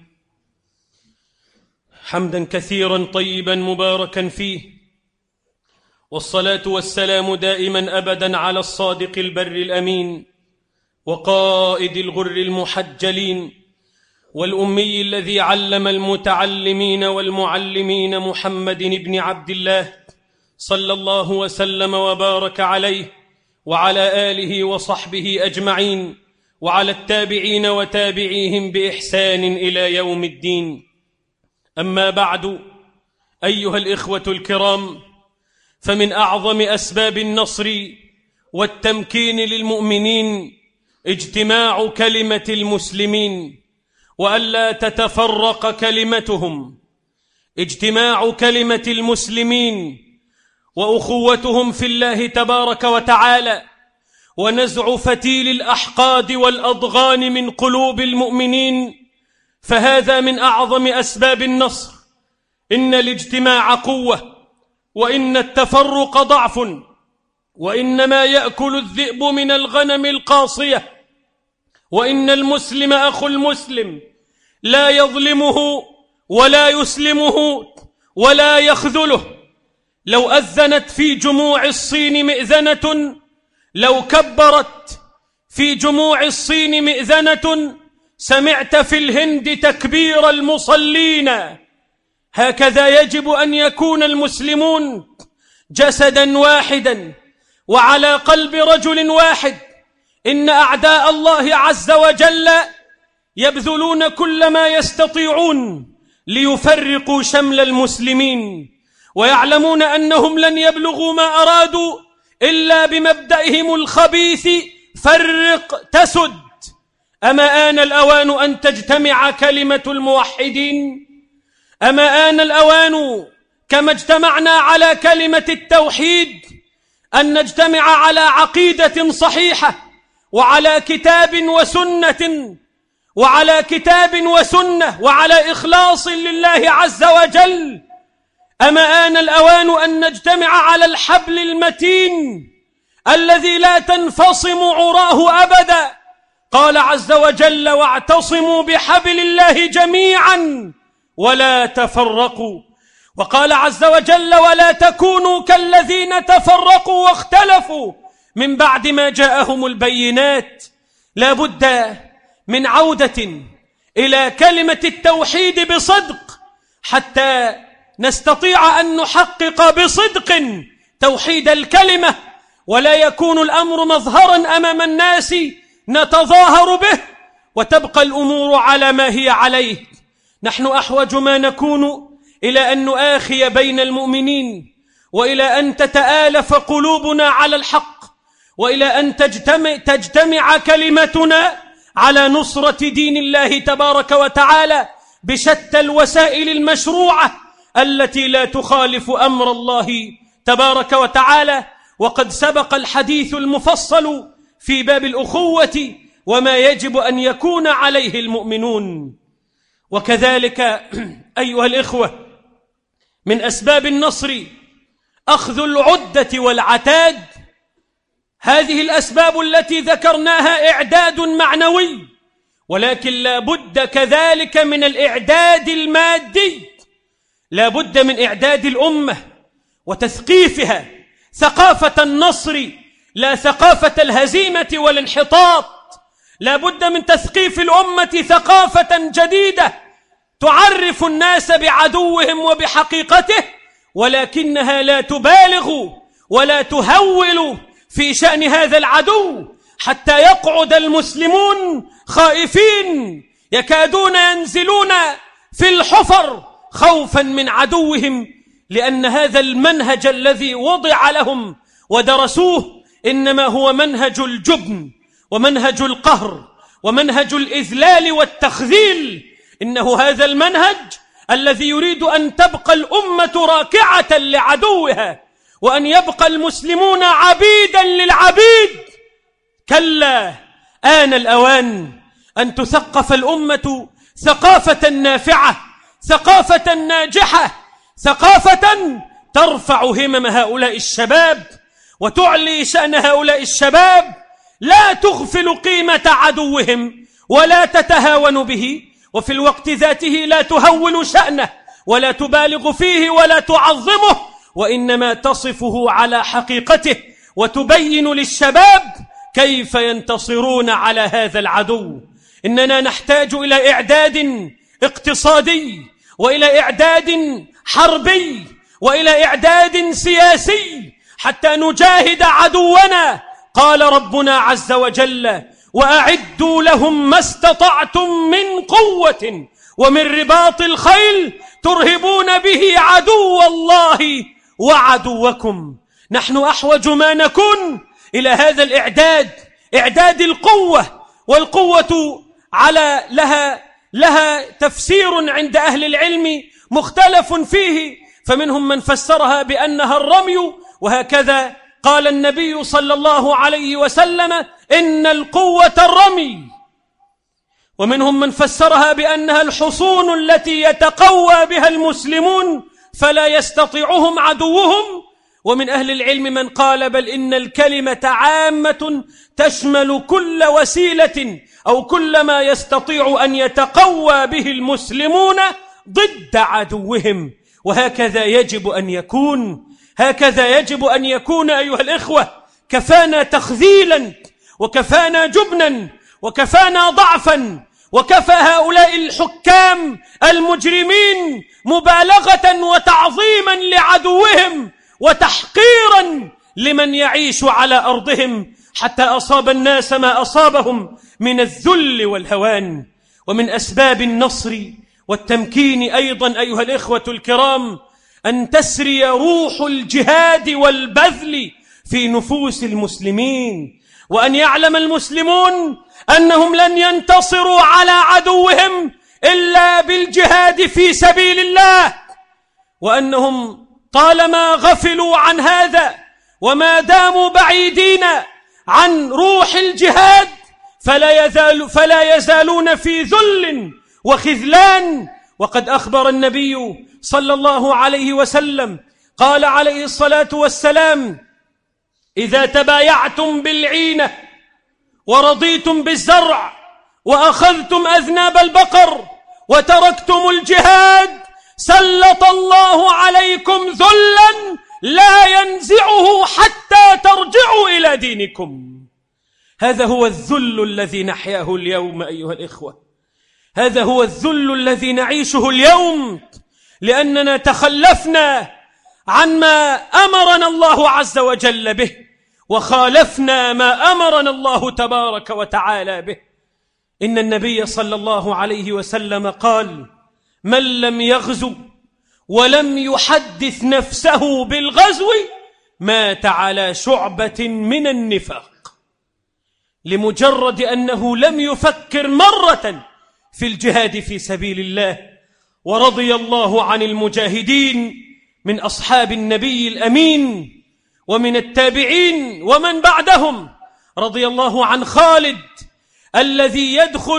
حمدا كثيرا طيبا مباركا فيه، والصلاة والسلام دائما أبدا على الصادق البر الأمين وقائد الغر المحجلين والأمي الذي علم المتعلمين والمعلمين، محمد بن عبد الله صلى الله وسلم وبارك عليه وعلى آله وصحبه أجمعين، وعلى التابعين وتابعيهم بإحسان إلى يوم الدين. أما بعد، أيها الإخوة الكرام، فمن أعظم أسباب النصر والتمكين للمؤمنين اجتماع كلمة المسلمين وألا تتفرق كلمتهم. اجتماع كلمة المسلمين وأخوتهم في الله تبارك وتعالى، ونزع فتيل الأحقاد والأضغان من قلوب المؤمنين، فهذا من أعظم أسباب النصر. إن الاجتماع قوة، وإن التفرق ضعف، وإنما يأكل الذئب من الغنم القاصية. وإن المسلم أخو المسلم لا يظلمه ولا يسلمه ولا يخذله. لو أذنت في جموع الصين مئذنة، لو كبرت في جموع الصين مئذنة، سمعت في الهند تكبير المصلين. هكذا يجب أن يكون المسلمون جسدا واحدا وعلى قلب رجل واحد. إن أعداء الله عز وجل يبذلون كل ما يستطيعون ليفرقوا شمل المسلمين، ويعلمون أنهم لن يبلغوا ما أرادوا إلا بمبدئهم الخبيث فرق تسد. أما آن الأوان أن تجتمع كلمة الموحدين؟ أما آن الأوان كما اجتمعنا على كلمة التوحيد أن نجتمع على عقيدة صحيحة وعلى كتاب وسنة وعلى إخلاص لله عز وجل؟ أما آن الأوان أن نجتمع على الحبل المتين الذي لا تنفصم عراه أبدا؟ قال عز وجل: واعتصموا بحبل الله جميعا ولا تفرقوا. وقال عز وجل: ولا تكونوا كالذين تفرقوا واختلفوا من بعد ما جاءهم البينات. لا بد من عودة إلى كلمة التوحيد بصدق حتى نستطيع أن نحقق بصدق توحيد الكلمة، ولا يكون الأمر مظهرا أمام الناس نتظاهر به وتبقى الأمور على ما هي عليه. نحن أحوج ما نكون إلى أن نؤاخي بين المؤمنين، وإلى أن تتآلف قلوبنا على الحق، وإلى أن تجتمع كلمتنا على نصرة دين الله تبارك وتعالى بشتى الوسائل المشروعة التي لا تخالف أمر الله تبارك وتعالى. وقد سبق الحديث المفصل في باب الأخوة وما يجب أن يكون عليه المؤمنون. وكذلك أيها الإخوة، من أسباب النصر أخذ العدة والعتاد. هذه الأسباب التي ذكرناها إعداد معنوي، ولكن لا بد كذلك من الإعداد المادي. لا بد من إعداد الأمة وتثقيفها ثقافة النصر، لا ثقافة الهزيمة والانحطاط. لا بد من تثقيف الأمة ثقافة جديدة تعرف الناس بعدوهم وبحقيقته، ولكنها لا تبالغ ولا تهول في شأن هذا العدو حتى يقعد المسلمون خائفين يكادون ينزلون في الحفر خوفا من عدوهم، لأن هذا المنهج الذي وضع لهم ودرسوه إنما هو منهج الجبن ومنهج القهر ومنهج الإذلال والتخذيل. إنه هذا المنهج الذي يريد أن تبقى الأمة راكعة لعدوها وأن يبقى المسلمون عبيدا للعبيد. كلا، آن الأوان أن تثقف الأمة ثقافة نافعة، ثقافة ناجحة، ثقافة ترفع همم هؤلاء الشباب وتعلي شأن هؤلاء الشباب، لا تغفل قيمة عدوهم ولا تتهاون به، وفي الوقت ذاته لا تهول شأنه ولا تبالغ فيه ولا تعظمه، وإنما تصفه على حقيقته وتبين للشباب كيف ينتصرون على هذا العدو. إننا نحتاج إلى إعداد اقتصادي، وإلى إعداد حربي، وإلى إعداد سياسي حتى نجاهد عدونا. قال ربنا عز وجل: وأعدوا لهم ما استطعتم من قوة ومن رباط الخيل ترهبون به عدو الله وعدوكم. نحن أحوج ما نكون إلى هذا الإعداد، إعداد القوة. والقوة لها تفسير عند أهل العلم مختلف فيه، فمنهم من فسرها بأنها الرمي، وهكذا قال النبي صلى الله عليه وسلم: إن القوة الرمي. ومنهم من فسرها بأنها الحصون التي يتقوى بها المسلمون فلا يستطيعهم عدوهم. ومن أهل العلم من قال: بل إن الكلمة عامة تشمل كل وسيلة أو كل ما يستطيع أن يتقوى به المسلمون ضد عدوهم. وهكذا يجب أن يكون، هكذا يجب أن يكون أيها الإخوة. كفانا تخذيلا وكفانا جبنا وكفانا ضعفا، وكفى هؤلاء الحكام المجرمين مبالغة وتعظيما لعدوهم وتحقيرا لمن يعيش على أرضهم، حتى أصاب الناس ما أصابهم من الذل والهوان. ومن أسباب النصر والتمكين أيضا أيها الإخوة الكرام أن تسري روح الجهاد والبذل في نفوس المسلمين، وأن يعلم المسلمون أنهم لن ينتصروا على عدوهم إلا بالجهاد في سبيل الله، وأنهم طالما غفلوا عن هذا وما داموا بعيدين عن روح الجهاد فلا يزالون في ذل وخذلان. وقد أخبر النبي صلى الله عليه وسلم قال عليه الصلاة والسلام: إذا تبايعتم بالعينة ورضيتم بالزرع وأخذتم أذناب البقر وتركتم الجهاد سلط الله عليكم ذلا لا ينزعه حتى ترجعوا إلى دينكم. هذا هو الذل الذي نحياه اليوم أيها الإخوة، هذا هو الذل الذي نعيشه اليوم، لأننا تخلفنا عما أمرنا الله عز وجل به، وخالفنا ما أمرنا الله تبارك وتعالى به. إن النبي صلى الله عليه وسلم قال: من لم يغزو ولم يحدث نفسه بالغزو مات على شعبة من النفاق، لمجرد أنه لم يفكر مرة في الجهاد في سبيل الله. ورضي الله عن المجاهدين من أصحاب النبي الأمين ومن التابعين ومن بعدهم. رضي الله عن خالد الذي يدخل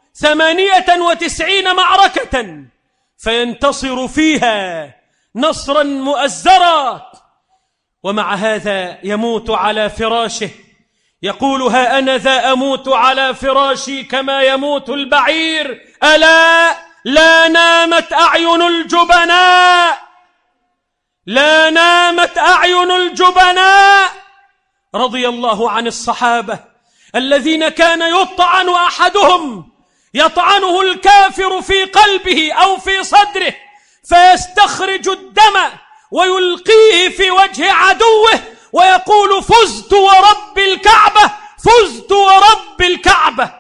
98 معركة فينتصر فيها نصرا مؤزرا، ومع هذا يموت على فراشه يقول: ها أنا ذا أموت على فراشي كما يموت البعير، ألا لا نامت أعين الجبناء، لا نامت أعين الجبناء. رضي الله عن الصحابة الذين كان يطعن أحدهم، يطعنه الكافر في قلبه أو في صدره فيستخرج الدم ويلقيه في وجه عدوه ويقول: فزت ورب الكعبة، فزت ورب الكعبة.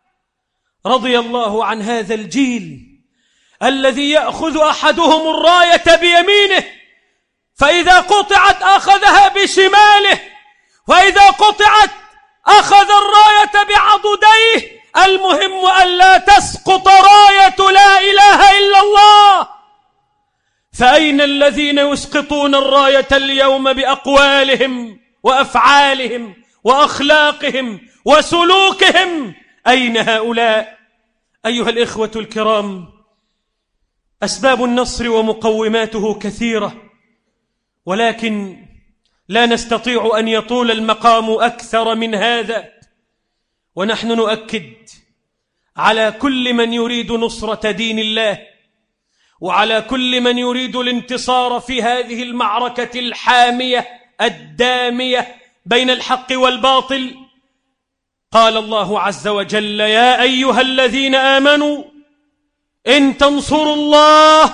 رضي الله عن هذا الجيل الذي يأخذ أحدهم الراية بيمينه، فإذا قطعت أخذها بشماله، وإذا قطعت أخذ الراية بعضديه. المهم أن لا تسقط راية لا إله إلا الله. فأين الذين يسقطون الراية اليوم بأقوالهم وأفعالهم وأخلاقهم وسلوكهم؟ أين هؤلاء؟ أيها الإخوة الكرام، أسباب النصر ومقوماته كثيرة، ولكن لا نستطيع أن يطول المقام أكثر من هذا، ونحن نؤكد على كل من يريد نصرة دين الله وعلى كل من يريد الانتصار في هذه المعركة الحامية الدامية بين الحق والباطل. قال الله عز وجل: يا أيها الذين آمنوا إن تنصروا الله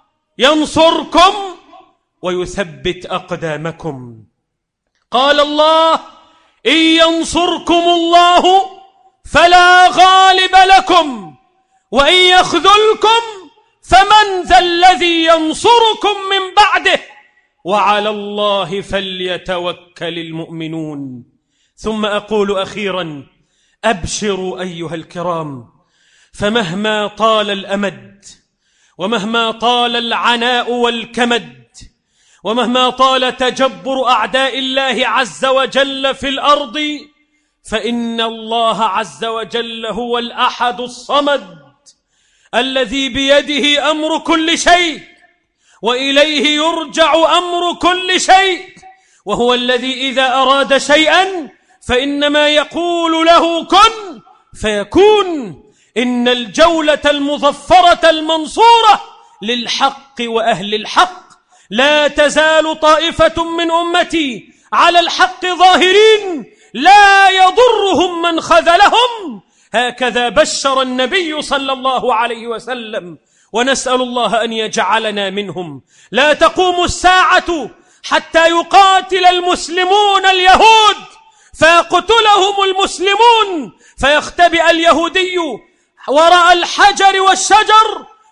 ينصركم ويثبت أقدامكم. قال الله: إن ينصركم الله فلا غالب لكم وإن يخذلكم فمن ذا الذي ينصركم من بعده وعلى الله فليتوكل المؤمنون. ثم أقول أخيرا: أبشروا أيها الكرام، فمهما طال الأمد ومهما طال العناء والكمد ومهما طال تجبر أعداء الله عز وجل في الأرض، فإن الله عز وجل هو الأحد الصمد الذي بيده أمر كل شيء وإليه يرجع أمر كل شيء، وهو الذي إذا أراد شيئا فإنما يقول له كن فيكون. إن الجولة المظفرة المنصورة للحق وأهل الحق، لا تزال طائفة من أمتي على الحق ظاهرين لا يضرهم من خذلهم. هكذا بشر النبي صلى الله عليه وسلم، ونسأل الله أن يجعلنا منهم. لا تقوم الساعة حتى يقاتل المسلمون اليهود فيقتلهم المسلمون، فيختبئ اليهودي وراء الحجر والشجر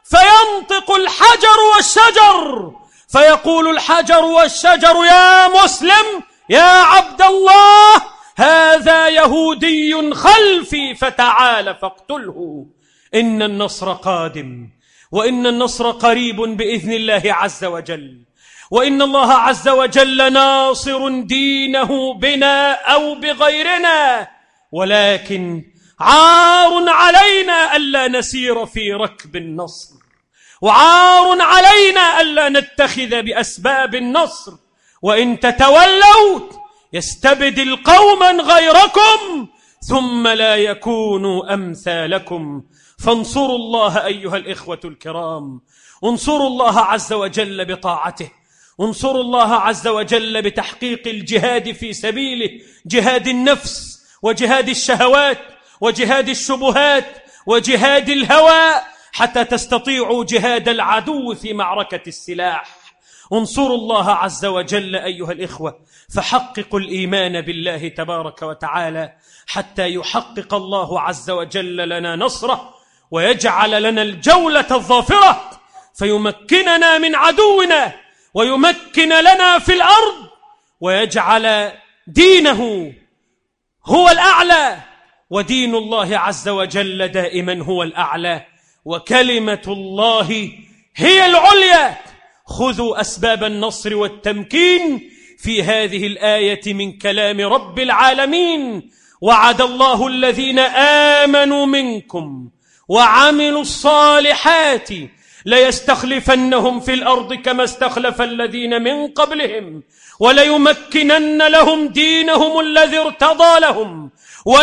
فينطق الحجر والشجر، فيقول الحجر والشجر يا مسلم يا عبد الله هذا يهودي خلفي فتعال فاقتله. إن النصر قادم، وإن النصر قريب بإذن الله عز وجل، وإن الله عز وجل ناصر دينه بنا أو بغيرنا، ولكن عار علينا ألا نسير في ركب النصر، وعار علينا ألا نتخذ بأسباب النصر. وإن تتولوا يستبدل قوما غيركم ثم لا يكونوا أمثالكم. فانصروا الله أيها الإخوة الكرام، انصروا الله عز وجل بطاعته، انصروا الله عز وجل بتحقيق الجهاد في سبيله، جهاد النفس وجهاد الشهوات وجهاد الشبهات وجهاد الهوى، حتى تستطيعوا جهاد العدو في معركة السلاح. انصروا الله عز وجل أيها الإخوة، فحققوا الإيمان بالله تبارك وتعالى حتى يحقق الله عز وجل لنا نصره، ويجعل لنا الجولة الظافرة، فيمكننا من عدونا ويمكن لنا في الأرض، ويجعل دينه هو الأعلى، ودين الله عز وجل دائما هو الأعلى، وكلمة الله هي العليا. خذوا أسباب النصر والتمكين في هذه الآية من كلام رب العالمين. وعد الله الذين آمنوا منكم وعملوا الصالحات ليستخلفنهم في الأرض كما استخلف الذين من قبلهم وليمكنن لهم دينهم الذي ارتضى لهم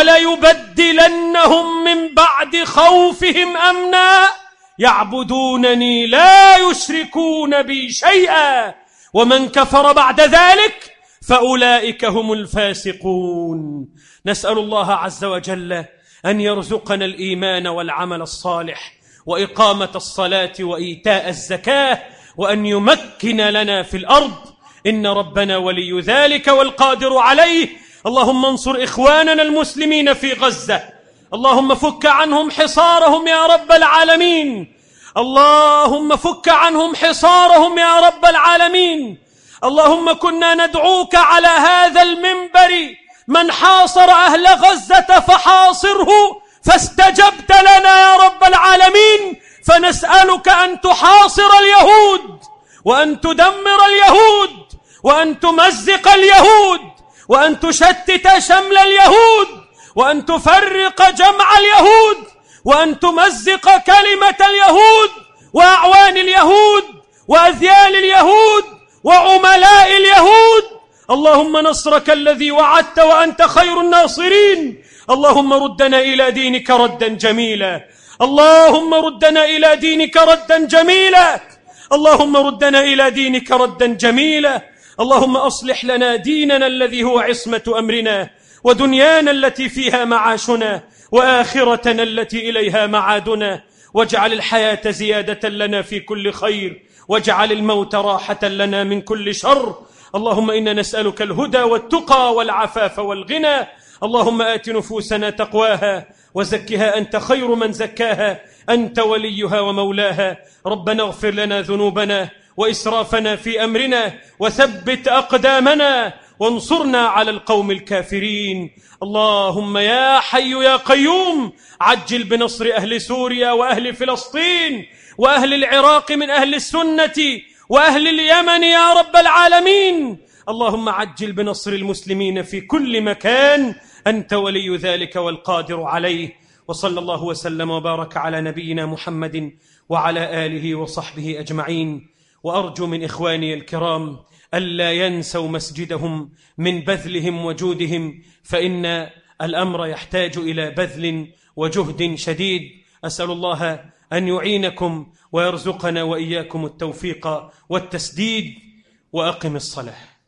وليبدلنهم من بعد خوفهم أمنا يعبدونني لا يشركون بي شيئا ومن كفر بعد ذلك فأولئك هم الفاسقون. نسأل الله عز وجل أن يرزقنا الإيمان والعمل الصالح وإقامة الصلاة وإيتاء الزكاة، وأن يمكن لنا في الأرض، إن ربنا ولي ذلك والقادر عليه. اللهم انصر إخواننا المسلمين في غزة، اللهم فك عنهم حصارهم يا رب العالمين، اللهم فك عنهم حصارهم يا رب العالمين. اللهم كنا ندعوك على هذا المنبر من حاصر أهل غزة فحاصره، فاستجبت لنا يا رب العالمين، فنسألك أن تحاصر اليهود وأن تدمر اليهود وأن تمزق اليهود وأن تشتت شمل اليهود وأن تفرق جمع اليهود وأن تمزق كلمة اليهود وأعوان اليهود وأذيال اليهود وعملاء اليهود. اللهم نصرك الذي وعدت وأنت خير الناصرين. اللهم ردنا إلى دينك ردا جميلا، اللهم ردنا إلى دينك ردا جميلا، اللهم ردنا إلى دينك ردا جميلا. اللهم أصلح لنا ديننا الذي هو عصمة أمرنا، ودنيانا التي فيها معاشنا، وآخرتنا التي إليها معادنا، واجعل الحياة زيادة لنا في كل خير، واجعل الموت راحة لنا من كل شر. اللهم إنا نسألك الهدى والتقى والعفاف والغنى. اللهم آت نفوسنا تقواها وزكها أنت خير من زكاها، أنت وليها ومولاها. ربنا اغفر لنا ذنوبنا وإسرافنا في أمرنا، وثبت أقدامنا، وانصرنا على القوم الكافرين. اللهم يا حي يا قيوم عجل بنصر أهل سوريا وأهل فلسطين وأهل العراق من أهل السنة وأهل اليمن يا رب العالمين. اللهم عجل بنصر المسلمين في كل مكان، أنت ولي ذلك والقادر عليه. وصلى الله وسلم وبارك على نبينا محمد وعلى آله وصحبه أجمعين. وأرجو من إخواني الكرام ألا ينسوا مسجدهم من بذلهم وجودهم، فإن الأمر يحتاج إلى بذل وجهد شديد. أسأل الله أن يعينكم ويرزقنا وإياكم التوفيق والتسديد. وأقم الصلاة.